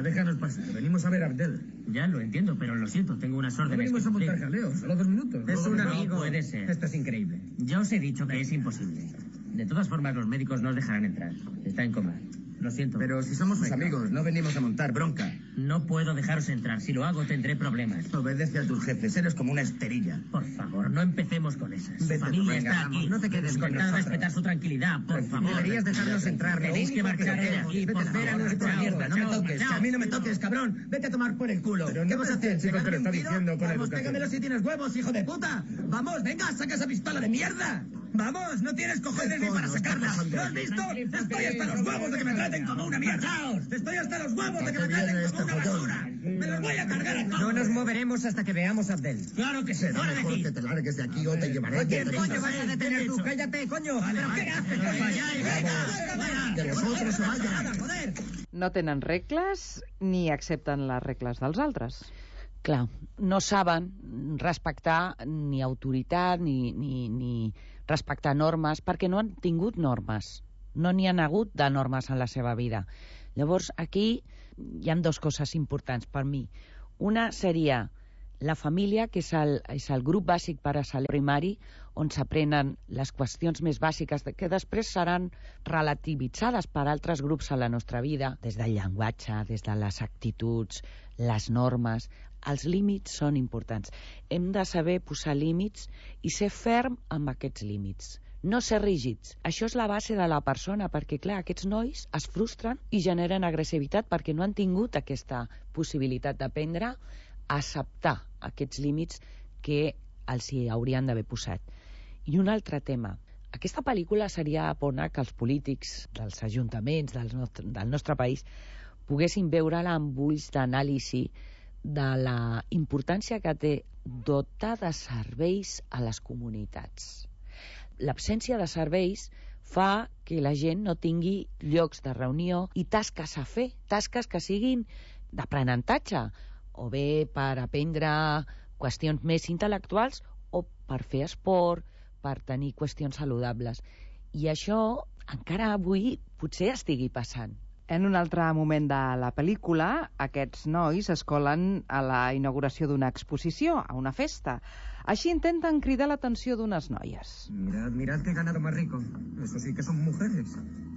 Anda, déjanos pasar. Venimos a ver a Abdel. Ya lo entiendo, pero lo siento, tengo unas No órdenes. venimos que a montar cumplir. jaleo, solo dos minutos. Es un No amigo. puede ser. Esto es increíble. Ya os he dicho que es imposible. De todas formas, los médicos no os dejarán entrar. Está en coma. Lo siento. Pero si somos sus amigos, no venimos a montar bronca. No puedo dejaros entrar. Si lo hago, tendré problemas. Obedece a tus jefes, eres como una esterilla. Por favor, no empecemos con esas. Su Vete, familia venga, está vamos, aquí. no te quedes con Intentad nosotros. respetar su tranquilidad, por favor. Deberías dejarnos entrar. Tenéis Lo que único marchar que de queremos. aquí. Vete Por a ver a favor, nuestra chao, mierda. No me chao, toques. chao. Que a mí no me toques, cabrón. Vete a tomar por el culo. ¿Qué vas a hacer? chico que le está ¿Pegarte un tiro? diciendo con Vamos, educación. pégamelo si tienes huevos, hijo de puta. Vamos, venga, saca esa pistola de mierda. Vamos, no tienes cojones ni para sacarla. ¿Lo has visto? Estoy hasta los huevos de que me traten como una mierda. Estoy hasta los huevos de que me traten como una basura. Me los voy a cargar a todos. No nos moveremos hasta que veamos a Abdel. Claro que sí. Será Fuera de mejor aquí. que te largues de aquí o te llevaré. ¿Quién de coño casa. vas a detener tú? Cállate, coño. ¿Pero qué haces? Vayáis, venga. Que los otros se vayan. Joder. No tenen regles ni accepten les regles dels altres. Clar, no saben respectar ni autoritat ni, ni, ni respectar normes perquè no han tingut normes. No n'hi han hagut de normes en la seva vida. Llavors, aquí hi han dues coses importants per mi. Una seria la família, que és el, és el grup bàsic per a saler primari, on s'aprenen les qüestions més bàsiques que després seran relativitzades per altres grups a la nostra vida, des del llenguatge, des de les actituds, les normes. Els límits són importants. Hem de saber posar límits i ser ferm amb aquests límits. No ser rígids. Això és la base de la persona, perquè, clar, aquests nois es frustren i generen agressivitat perquè no han tingut aquesta possibilitat d'aprendre a acceptar aquests límits que els hi haurien d'haver posat. I un altre tema. Aquesta pel·lícula seria bona que els polítics dels ajuntaments del nostre, del nostre país poguessin veure-la amb ulls d'anàlisi de la importància que té dotar de serveis a les comunitats. L'absència de serveis fa que la gent no tingui llocs de reunió i tasques a fer, tasques que siguin d'aprenentatge, o bé per aprendre qüestions més intel·lectuals o per fer esport, per tenir qüestions saludables. I això encara avui potser estigui passant. En un altre moment de la pel·lícula, aquests nois es colen a la inauguració d'una exposició, a una festa. Així intenten cridar l'atenció d'unes noies. Mirad, mirad qué ganado más rico. Eso sí que son mujeres.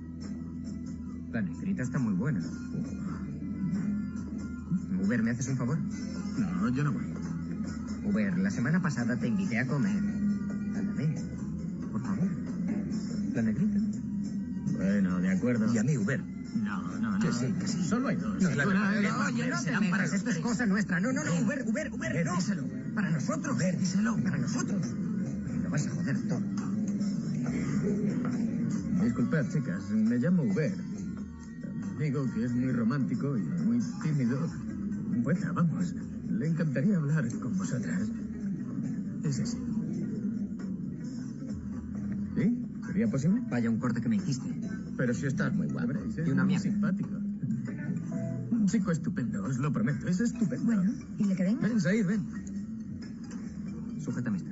La negrita está muy buena. Uber, ¿me haces un favor? No, yo no voy. Uber, la semana pasada te invité a comer. Ándame, por favor. La negrita. Bueno, de acuerdo. Y a mí, Uber. No, no, no. Que sí, que sí. Solo hay dos. No, la, no, no, no, oye, no te metas. Esto es cosa nuestra. No, no, no, Uber, Uber, Uber, Uber, no. Díselo. Para nosotros. Uber, díselo. Para nosotros. Lo vas a joder todo. Disculpad, chicas. Me llamo Uber. Digo que es muy romántico y muy tímido. Bueno, vamos. Le encantaría hablar con vosotras. Es así. ¿Sí? ¿Sería posible? Vaya un corte que me hiciste. Pero si estás muy guapo. Y una mierda. Simpático. Un chico estupendo, os lo prometo. Es estupendo. Bueno, dile que venga. Ven, Said, ven. Sujétame esta.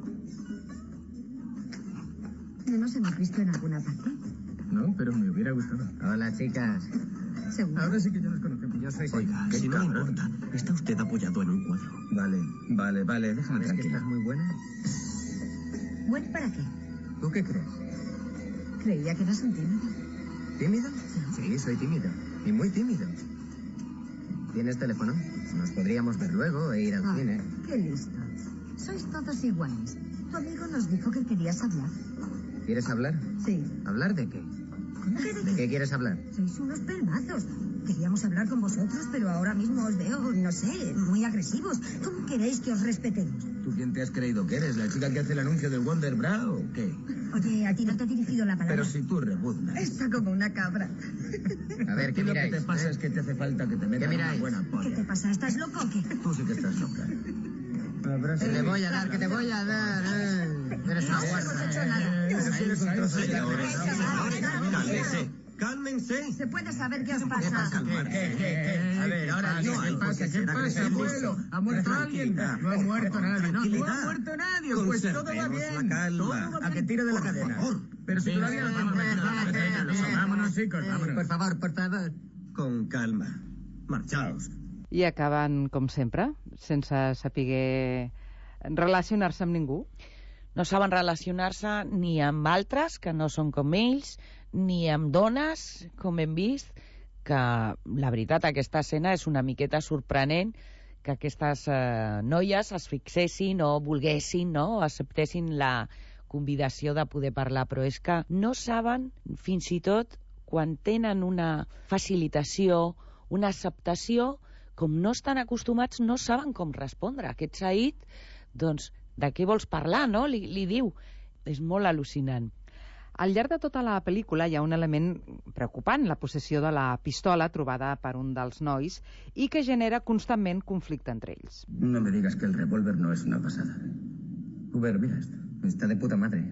¿No nos hemos visto en alguna parte? No, pero me hubiera gustado. Hola, chicas. ¿Seguro? Ahora sí que ya nos conocemos. Yo soy Oiga, si no le importa, está usted apoyado en un cuadro. Vale, vale, vale. Déjame ¿Sabes tranquila. que estás muy buena? ¿Bueno para qué? ¿Tú qué crees? Creía que eras un tímido. ¿Tímido? Sí, soy tímido. Y muy tímido. ¿Tienes teléfono? Nos podríamos ver luego e ir al Ah, cine. qué listo. Sois todos iguales. Tu amigo nos dijo que querías hablar. ¿Quieres hablar? Sí. ¿Hablar de qué? ¿Cómo que de ¿De qué quieres hablar? Sois unos pelmazos. Queríamos hablar con vosotros, pero ahora mismo os veo, no sé, muy agresivos. ¿Cómo queréis que os respetemos? ¿Tú quién te has creído que eres? ¿La chica que hace el anuncio del Wonder Bra o qué? Oye, a ti no te he dirigido la palabra. Pero si tú rebuznas. Está como una cabra. A ver, ¿qué miráis? Lo que te pasa es que te hace falta que te metan una buena ¿Qué polla. te pasa? ¿Estás loco o qué? Tú sí que estás loca. Que te voy a dar, que te voy a dar. Eres una guarda. No hemos hecho nada. Pero si eres un trozo de Cálmense, cálmense. ¿Se puede saber qué os pasa? ¿Qué, qué, qué? A ver, ahora no, ¿qué pasa? ¿Qué pasa, abuelo? ¿Ha muerto alguien? No ha muerto nadie, ¿no? No ha muerto nadie, pues todo va bien. Todo va bien. ¿A qué tiro de la cadena? Pero si todavía no estamos... Vámonos, chicos, vámonos. Por favor, por favor. Con calma. Marxaos. I acaben, com sempre, sense saber relacionar-se amb ningú. No saben relacionar-se ni amb altres, que no són com ells, ni amb dones, com hem vist, que la veritat, aquesta escena és una miqueta sorprenent, que aquestes eh, noies es fixessin o volguessin, no?, o acceptessin la convidació de poder parlar, però és que no saben, fins i tot, quan tenen una facilitació, una acceptació, com no estan acostumats, no saben com respondre. Aquest Said, doncs, de què vols parlar, no?, li, li diu. És molt al·lucinant. Al llarg de tota la pel·lícula hi ha un element preocupant, la possessió de la pistola trobada per un dels nois i que genera constantment conflicte entre ells. No me digas que el revólver no es una pasada. Hubert, mira esto. Está de puta madre.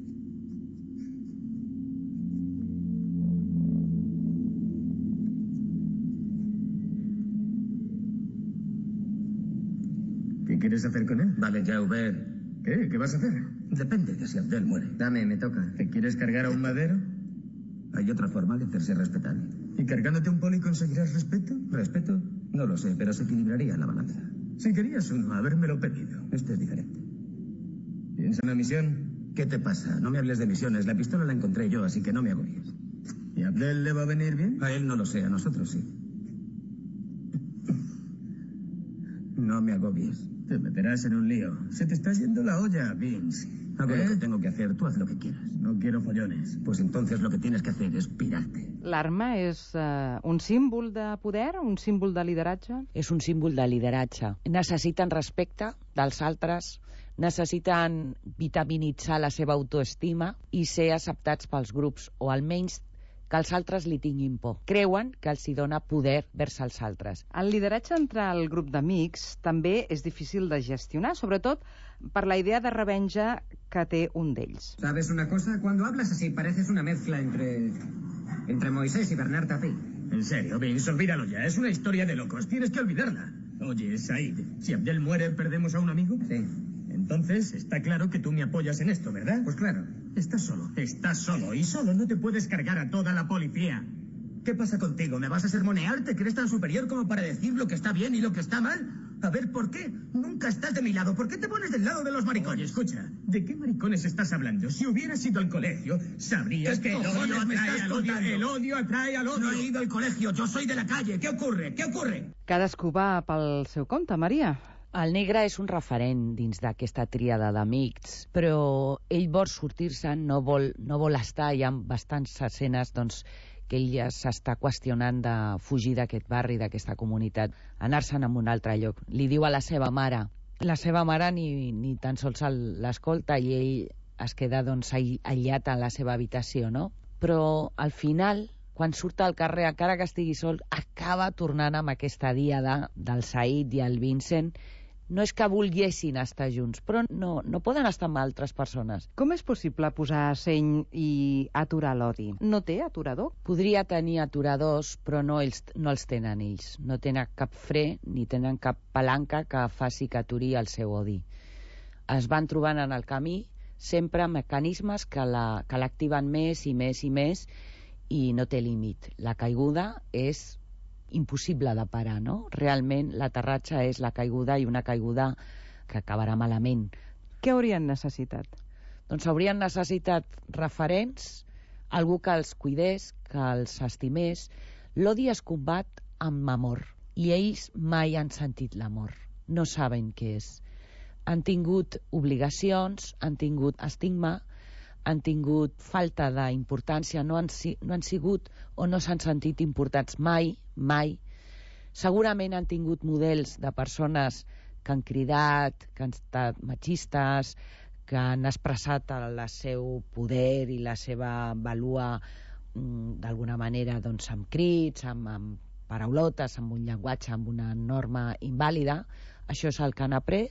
¿Qué quieres hacer con él? Vale, ya, Hubert. ¿Qué? ¿Qué vas a hacer? Depende de si Abdel muere. Dame, me toca. ¿Te quieres cargar a un madero? Hay otra forma de hacerse respetar. ¿Y cargándote un poli conseguirás respeto? ¿Respeto? No lo sé, pero se equilibraría la balanza. Si querías uno, habérmelo pedido. Este es diferente. ¿Piensa en la misión? ¿Qué te pasa? No me hables de misiones. La pistola la encontré yo, así que no me agobies. ¿Y a Abdel le va a venir bien? A él no lo sé, a nosotros sí. No me agobies. Te meterás en un lío. Se te está yendo la olla, Vince. Hago ¿Eh? lo que tengo que hacer, tú haz lo que quieras. No quiero follones. Pues entonces lo que tienes que hacer es pirarte. L'arma és uh, un símbol de poder, un símbol de lideratge? És un símbol de lideratge. Necessiten respecte dels altres, necessiten vitaminitzar la seva autoestima i ser acceptats pels grups, o almenys que els altres li tinguin por. Creuen que els hi dona poder vers els altres. El lideratge entre el grup d'amics també és difícil de gestionar, sobretot per la idea de revenja que té un d'ells. ¿Sabes una cosa? Cuando hablas así pareces una mezcla entre... entre Moisés y Bernard Tapie. En serio, Vince, olvídalo ya. Es una historia de locos. Tienes que olvidarla. Oye, Said, si Abdel muere, ¿perdemos a un amigo? Sí. Entonces, está claro que tú me apoyas en esto, ¿verdad? Pues claro. Estás solo. Estás solo. Y solo no te puedes cargar a toda la policía. ¿Qué pasa contigo? ¿Me vas a sermonear? ¿Te crees tan superior como para decir lo que está bien y lo que está mal? A ver, ¿por qué? Nunca estás de mi lado. ¿Por qué te pones del lado de los maricones? Oye, escucha, ¿de qué maricones estás hablando? Si hubieras ido al colegio, sabrías que el odio atrae al odio. El odio atrae al odio. No he ido al colegio, yo soy de la calle. ¿Qué ocurre? ¿Qué ocurre? Cadascú va pel seu compte, Maria. El negre és un referent dins d'aquesta tríada d'amics, però ell vol sortir-se, no vol, no vol estar. Hi ha bastants escenes doncs, que ell ja s'està qüestionant de fugir d'aquest barri, d'aquesta comunitat, anar-se'n a un altre lloc. Li diu a la seva mare. La seva mare ni, ni tan sols l'escolta i ell es queda doncs, aïllat a la seva habitació, no? Però al final, quan surt al carrer, encara que estigui sol, acaba tornant amb aquesta diada del Said i el Vincent. No és que volguessin estar junts, però no, no poden estar amb altres persones. Com és possible posar seny i aturar l'odi? No té aturador? Podria tenir aturadors, però no, ells, no els tenen ells. No tenen cap fre ni tenen cap palanca que faci que aturi el seu odi. Es van trobant en el camí sempre mecanismes que la, que l'activen més i més i més i no té límit. La caiguda és impossible de parar, no? Realment l'aterratge és la caiguda i una caiguda que acabarà malament. Què haurien necessitat? Doncs haurien necessitat referents, algú que els cuidés, que els estimés. L'odi es combat amb amor i ells mai han sentit l'amor. No saben què és. Han tingut obligacions, han tingut estigma, han tingut falta d'importància, no han, no han sigut o no s'han sentit importants mai, mai. Segurament han tingut models de persones que han cridat, que han estat machistes, que han expressat el seu poder i la seva valua d'alguna manera doncs, amb crits, amb, amb paraulotes, amb un llenguatge, amb una norma invàlida. Això és el que han après.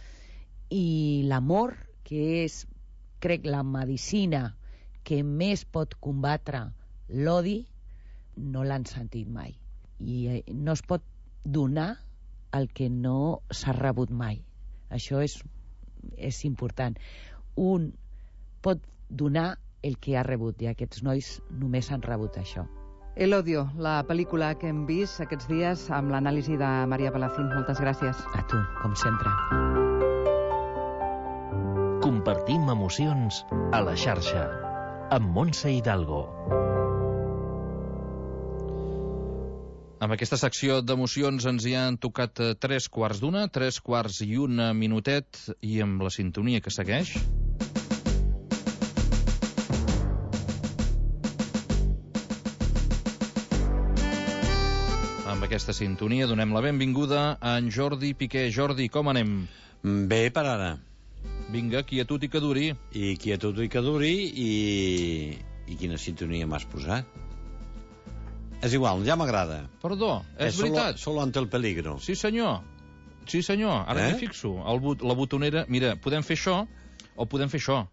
I l'amor, que és crec la medicina que més pot combatre l'odi, no l'han sentit mai. I no es pot donar el que no s'ha rebut mai. Això és, és important. Un pot donar el que ha rebut i aquests nois només han rebut això. El Odio, la pel·lícula que hem vist aquests dies amb l'anàlisi de Maria Palacín. Moltes gràcies. A tu, com sempre. Compartim emocions a la xarxa amb Montse Hidalgo. Amb aquesta secció d'emocions ens hi han tocat tres quarts d'una, tres quarts i un minutet, i amb la sintonia que segueix... Amb aquesta sintonia donem la benvinguda a en Jordi Piqué. Jordi, com anem? Bé, per ara. Vinga, quietud i que duri. I quietud i que duri, i... I quina sintonia m'has posat? És igual, ja m'agrada. Perdó, és, és veritat. Solo, solo ante el peligro. Sí, senyor. Sí, senyor. Ara eh? m'hi fixo. El bot, la botonera... Mira, podem fer això o podem fer això.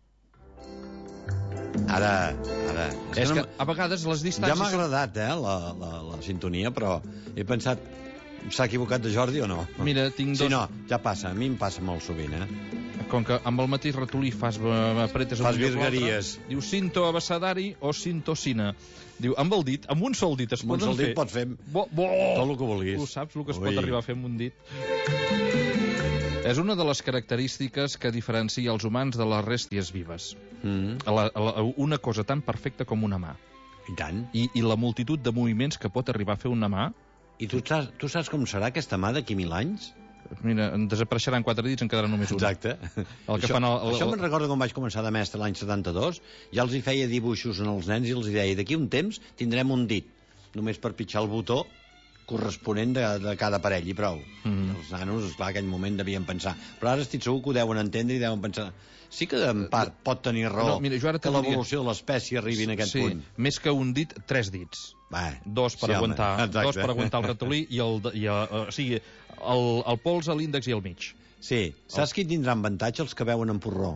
Ara, ara... És, és que, que a vegades les distàncies... Ja m'ha agradat, eh, la, la, la sintonia, però he pensat... S'ha equivocat de Jordi o no? Mira, tinc dos... Sí, no, ja passa. A mi em passa molt sovint, eh? Com que amb el mateix ratolí fas... apretes fas virgueries. Diu cinto abecedari o cintocina. Diu, amb el dit, amb un sol dit es amb poden fer... Amb un sol dit pot fer bo, bo, tot el que vulguis. Tu saps el que es Ui. pot arribar a fer amb un dit? És una de les característiques que diferencia els humans de les rèsties vives. Mm. La, la, una cosa tan perfecta com una mà. I tant. I, I la multitud de moviments que pot arribar a fer una mà. I tu saps, tu saps com serà aquesta mà d'aquí mil anys? Mira, desapareixeran quatre dits, en quedarà només un. Exacte. El que això fan el, el, això me'n recordo quan vaig començar de mestre l'any setanta-dos, ja els hi feia dibuixos en els nens i els hi deia, d'aquí un temps tindrem un dit, només per pitjar el botó corresponent de, de cada parell, i prou. Mm. Els nanos, esclar, en aquell moment devien pensar. Però ara estic segur que ho deuen entendre i deuen pensar... Sí que en part pot tenir raó no, mira, jo ara que l'evolució de l'espècie arribi en aquest sí, punt. Més que un dit, tres dits. Va, dos per sí, aguantar, home, dos per aguantar el ratolí i el, i el, o sigui, el, el pols, l'índex i el mig. Sí, saps qui tindrà avantatge? Els que veuen en porró.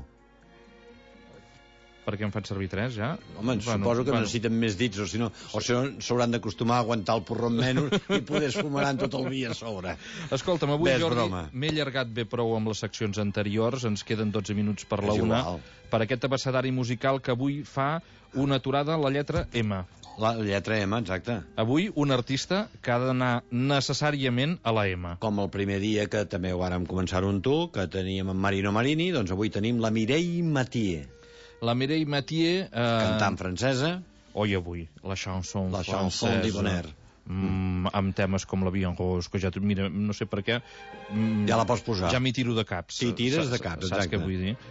Per què en fan servir tres, ja? Home, bueno, suposo que bueno. necessiten més dits, o si no, o si no s'hauran d'acostumar a aguantar el porró menys i poder es fumaran tot el dia a sobre. Escolta'm, avui, Ves, Jordi, broma. m'he allargat bé prou amb les seccions anteriors, ens queden dotze minuts per la una, per aquest abecedari musical que avui fa una aturada a la lletra M. La lletra M, exacte. Avui un artista que ha d'anar necessàriament a la M. Com el primer dia que també ho vàrem començar un tu, que teníem en Marino Marini, doncs avui tenim la Mireille Mathieu. La Mireille Mathieu... Eh... Cantant francesa. Oi, avui, la chanson la francesa. La chanson d'Iboner. Mm, amb temes com la Vie en Rose, que ja, mira, no sé per què... Mm, ja la pots posar. Ja m'hi tiro de caps. Sí, tires de caps, exacte. Saps què vull dir?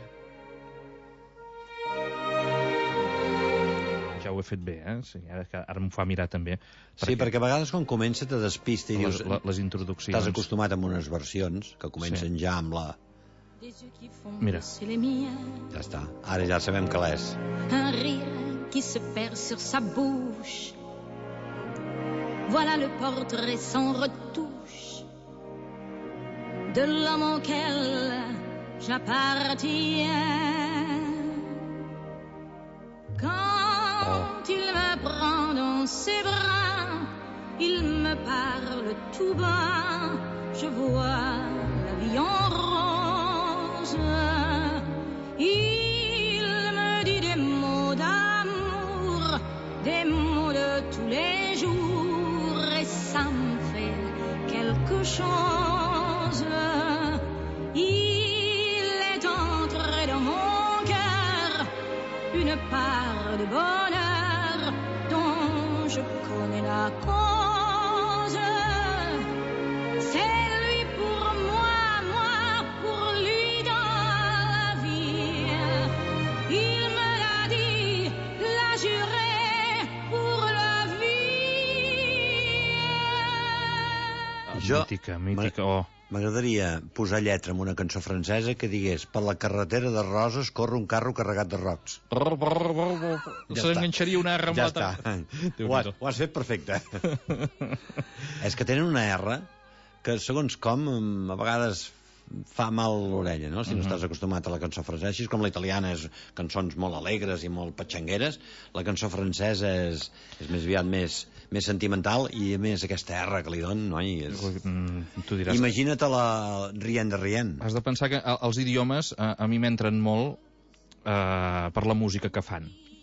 Ja ho he fet bé, eh? Sí, ara, ara m'ho fa mirar també. Perquè... Sí, perquè a vegades quan comença te despista i les, dius... Les, les introduccions. T'has acostumat amb unes versions que comencen sí. ja amb la... Mira. Ja està. Ara ja sabem que l'és. Un rire qui se perd sur sa bouche. Voilà le portrait sans retouche de l'homme auquel j'appartiens. Quand oh. il me prend dans ses bras, il me parle tout bas. Je vois la vie en rose. Il me dit des mots d'amour, des mots de tous les jours, et ça me fait quelque chose. Il est entré dans mon cœur une part de bonheur dont je connais la cause. C'est lui pour moi, moi pour lui dans la vie. Il me l'a dit, l'a juré pour la vie. Jo, mítica, mítica, oh. M'agradaria posar lletra en una cançó francesa que digués per la carretera de Roses corre un carro carregat de rocs. Ja s'enganxaria una R amb ja l'altra. Està. Ho has, ho has fet perfecte. És que tenen una R que, segons com, a vegades fa mal l'orella, no? Si no uh -huh. estàs acostumat a la cançó francesa. Així com la italiana és cançons molt alegres i molt patxangueres, la cançó francesa és, és més aviat més, més sentimental i, a més, aquesta R que li donen, noi, és... Mm, tu diràs... Imagina't la rient de rient. Has de pensar que els idiomes a, a mi m'entren molt eh, per la música que fan.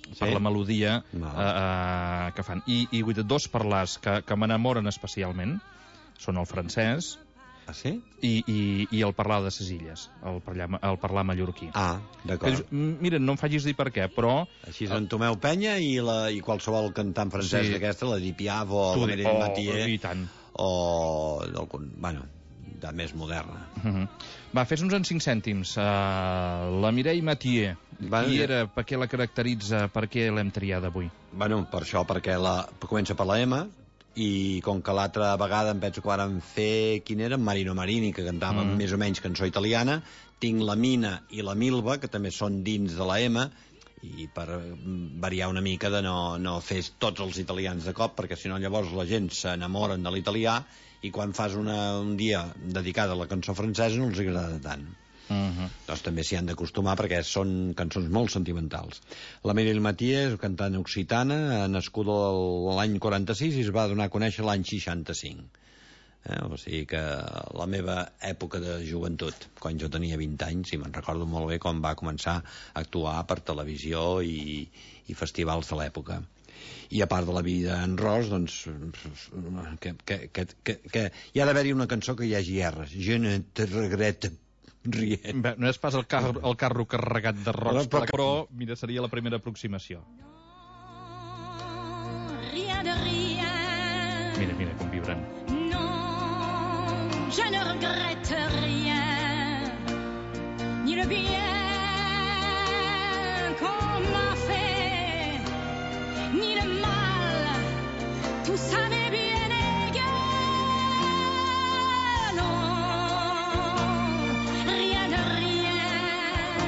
per la melodia no. eh, eh, que fan. I, i dos parlars que, que m'enamoren especialment són el francès ah, sí? i, i, i el parlar de ses illes, el parlar, el parlar mallorquí. Ah, d'acord. Mira, no em facis dir per què, però... Així és en Tomeu Penya i, la, i qualsevol cantant francès sí. d'aquesta, la Edith Piaf o la Mireille oh, Mathieu, i tant. o del, bueno, de més moderna. Uh -huh. Va, fes uns en cinc cèntims. Uh, la Mireille Mathieu, Va, qui era, per què la caracteritza, per què l'hem triat avui? Bueno, per això, perquè la, comença per la M, i com que l'altra vegada em penso que vàrem fer, quin era? Marino Marini, que cantava mm. més o menys cançó italiana, tinc la Mina i la Milva, que també són dins de la M, i per variar una mica de no, no fer tots els italians de cop, perquè si no llavors la gent s'enamoren de l'italià i quan fas una, un dia dedicat a la cançó francesa no els agrada tant. Uh-huh. Doncs també s'hi han d'acostumar perquè són cançons molt sentimentals. La Mireille Mathieu és cantant occitana, nascuda l'any quaranta-sis i es va donar a conèixer l'any seixanta-cinc. Eh? O sigui que la meva època de joventut, quan jo tenia vint anys, i me'n recordo molt bé quan va començar a actuar per televisió i, i festivals de l'època. I a part de la vida en ros, doncs que, que, que, que, que hi ha d'haver-hi una cançó que hi hagi erres. Je ne te regrette rien. Bé, no és pas el carro, el carro carregat d'arròs, però, però mira, seria la primera aproximació. Rien de rien. Mira, mira com vibren. Non, je ne regrette rien, ni le bien qu'on m'a fait, ni le mal, tout ça m'est bien égal. Non, rien de rien.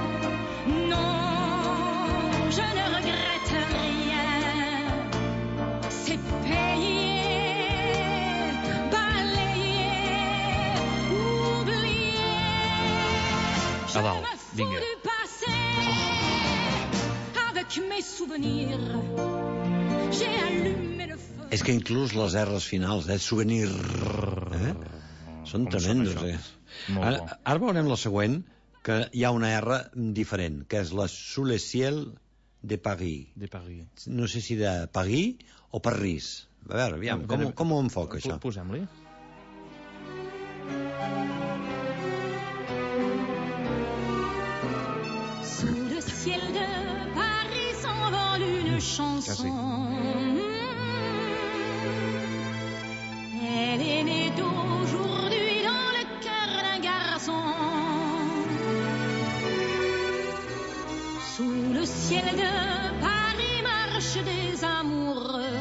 Non, je ne regrette rien. C'est payé, balayé, oublié. Je A dalt, me fous vinga. du passé avec mes souvenirs. J'ai allumé le feu. És que inclús les erres finals, eh? Souvenir, eh? Són tremendos, eh? Ara, ara veurem la següent, que hi ha una R diferent, que és la Sous le ciel de Paris. De Paris. No sé si de Paris o París. A veure, aviam, com, com ho enfoca, això? Posem-li. Sous le ciel de Paris s'envole une chanson. Elle est née d'aujourd'hui dans le cœur d'un garçon. Sous le ciel de Paris marchent des amoureux.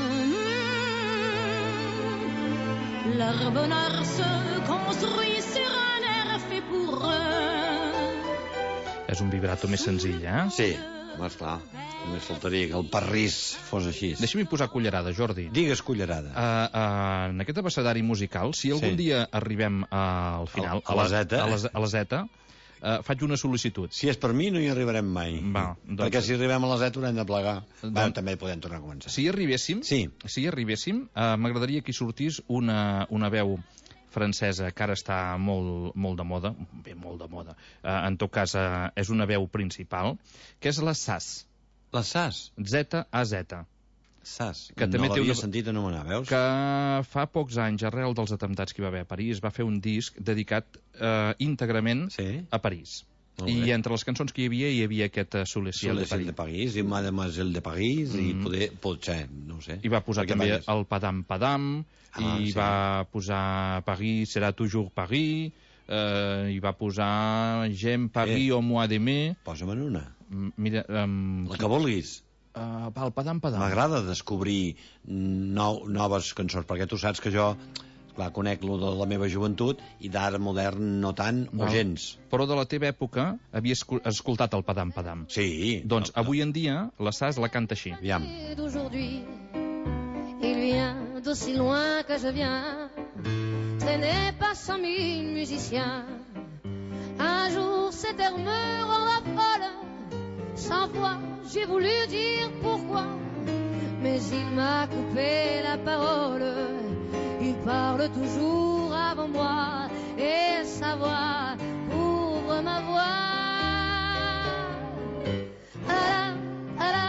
Leur bonheur se construit sur un air fait pour eux. És un vibrato més senzill, eh? Sí, home, esclar. Només faltaria que el París fos així. Deixa'm posar cullerada, Jordi. Digues cullerada. Uh, uh, en aquest abecedari musical, si algun Sí. dia arribem uh, al final... A la zeta. A la, a la zeta, uh, faig una sol·licitud. Si és per mi, no hi arribarem mai. Va, doncs... Perquè si arribem a la zeta haurem de plegar. Doncs... Bueno, també podem tornar a començar. Si hi arribéssim, sí. si hi arribéssim uh, m'agradaria que hi sortís una, una veu francesa que ara està molt, molt de moda, bé, molt de moda, uh, en tot cas uh, és una veu principal, que és la Sass. La Sass? Z A Z. Sass. Que no també té l'havia una... sentit anomenar, veus? Que fa pocs anys, arrel dels atemptats que hi va haver a París, va fer un disc dedicat uh, íntegrament sí. a París. Molt I bé. entre les cançons que hi havia, hi havia aquest uh, Sous le ciel de París. de París, i Mademoiselle de París, mm. i poder, potser, no ho sé. I va posar Perquè també balles. el Padam Padam, Ah, i sí. va posar Paris serà toujours Paris, eh, i va posar J'aime Paris Eh. au mois de mai. Posa'me'n una. M- Mira, um, La que vulguis. Uh, el Padam Padam. M'agrada descobrir nou, noves cançons, perquè tu saps que jo, clar, conec lo de la meva joventut i d'ara modern no tant o Val. gens. Però de la teva època havia escu- escoltat el Padam Padam. Sí. Doncs avui en dia la Sass la canta així. Aviam. D'aujourd'hui, il vient d'aussi loin que je viens, traîné par cent mille musiciens. Un jour cet air me rend folle, sans voix j'ai voulu dire pourquoi, mais il m'a coupé la parole. Il parle toujours avant moi et sa voix couvre ma voix. Ah là, ah là,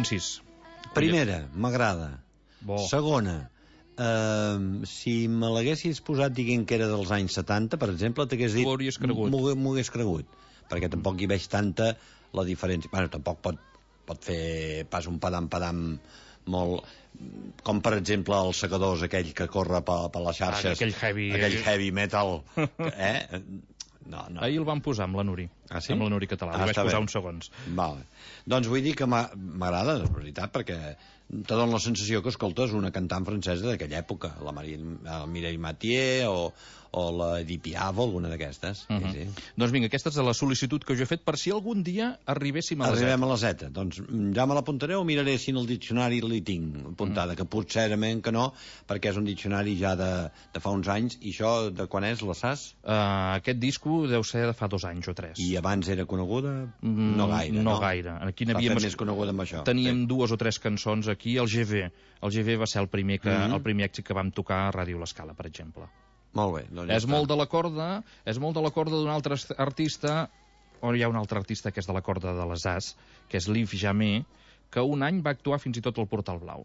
Narcís. Primera, m'agrada. Segona, Uh, si me l'haguessis posat dient que era dels anys setanta, per exemple, t'hagués dit... M'ho hauries cregut. M'ho hagués cregut, perquè tampoc hi veig tanta la diferència. Bueno, tampoc pot, pot fer pas un padam-padam molt... Com, per exemple, els secadors, aquell que corre per, per les xarxes. Ah, aquell heavy... Aquell heavy metal. Eh? No, no. Ahir el vam posar amb la Nuri. Ah, sí? Amb la Nuri Català. Ah, li vaig posar bé. uns segons. Vale. Doncs vull dir que m'agrada, és veritat, perquè te dona la sensació que escoltes una cantant francesa d'aquella època, la Mireille Mathieu o, o la Edith Piaf o alguna d'aquestes. Uh -huh. sí, sí. Doncs vinga, aquesta és la sol·licitud que jo he fet per si algun dia arribéssim a la Arribem Z. a la Z. Doncs ja me l'apuntaré o miraré si en el diccionari li tinc apuntada, uh -huh. que potserament que no, perquè és un diccionari ja de, de fa uns anys. I això de quan és, la saps? Uh, aquest disco deu ser de fa dos anys o tres. I abans era coneguda? Mm, no gaire, no? No gaire. Aquí n'havíem... més coneguda amb això. Teníem sí. dues o tres cançons aquí, el G V. El G V va ser el primer, que, mm -hmm. el primer èxit que vam tocar a Ràdio L'Escala, per exemple. Molt bé. Doncs ja és, està. molt de la corda, és molt de la corda d'un altre artista, o hi ha un altre artista que és de la corda de les As, que és Liv Jamé, que un any va actuar fins i tot al Portal Blau.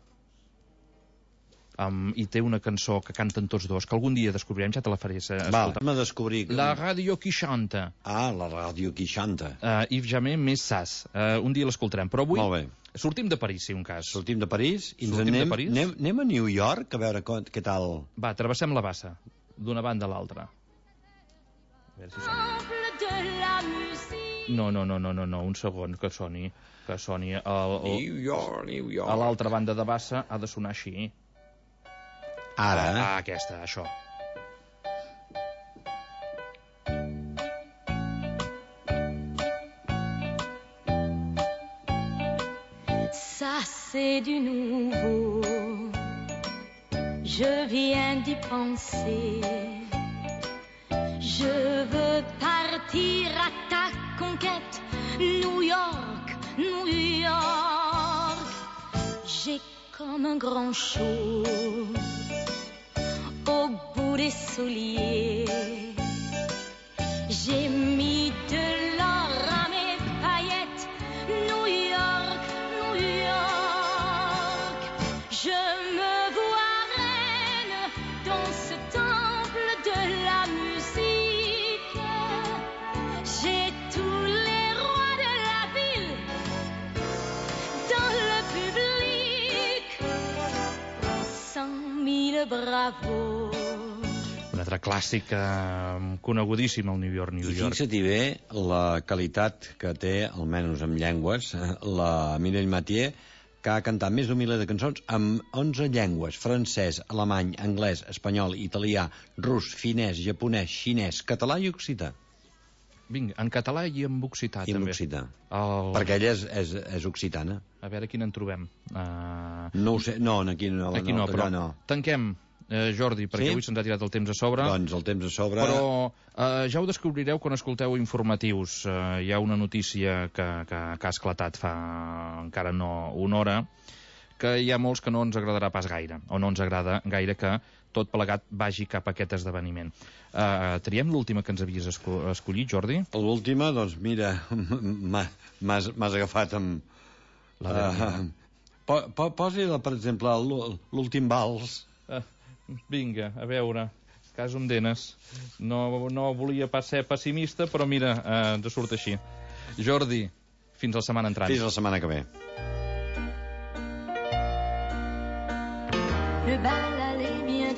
Um, i té una cançó que canten tots dos, que algun dia descobrirem, ja te la faré escoltar. Val, m'ha descobrir... La ràdio qui chanta. Ah, la ràdio qui chanta. Uh, Yves Jamé més Sas. Uh, un dia l'escoltarem, però avui... Molt bé. Sortim de París, si un cas. Sortim de París i ens Sortim anem, de París? anem, anem a New York a veure com, què tal... Va, travessem la bassa, d'una banda a l'altra. A veure si sona. No, no, no, no, no, no, un segon, que soni, que soni... El, el, New York, New York. A l'altra banda de bassa ha de sonar així. Ara? Ah, aquesta, això. Ça c'est du nouveau, je viens d'y penser. Je veux partir à ta conquête, New York, New York. J'ai comme un grand chaud au bout des souliers. J'ai mis de l'or à mes paillettes, New York, New York. Je me vois reine dans ce temple de la musique. J'ai tous les rois de la ville dans le public. Cent mille bravos. Un altre clàssic eh, conegudíssim, el New York, New I York. fixa-t'hi bé la qualitat que té, almenys amb llengües, la Mireille Mathieu, que ha cantat més d'un miler de cançons amb onze llengües: francès, alemany, anglès, espanyol, italià, rus, finès, japonès, xinès, català i occità. Vinga, en català i en occità, I en també. occità. El... Perquè ella és, és, és occitana. A veure quina en trobem. Uh... No ho sé, no, aquí no. Aquí no, no però no. tanquem, eh, Jordi, perquè Sí? avui se'ns ha tirat el temps a sobre. Doncs el temps a sobre... Però eh, ja ho descobrireu quan escolteu informatius. Eh, hi ha una notícia que, que, que ha esclatat fa encara no una hora, que hi ha molts que no ens agradarà pas gaire, o no ens agrada gaire que tot plegat vagi cap a aquest esdeveniment. Uh, triem l'última que ens havies esco escollit, Jordi? L'última, doncs mira, m'has agafat amb... La uh, po po Posi-la, per exemple, l'últim vals. Uh, vinga, a veure, casum denes. No, no volia pas ser pessimista, però mira, uh, ens surt així. Jordi, fins la setmana entrant. Fins la setmana que ve. Le bal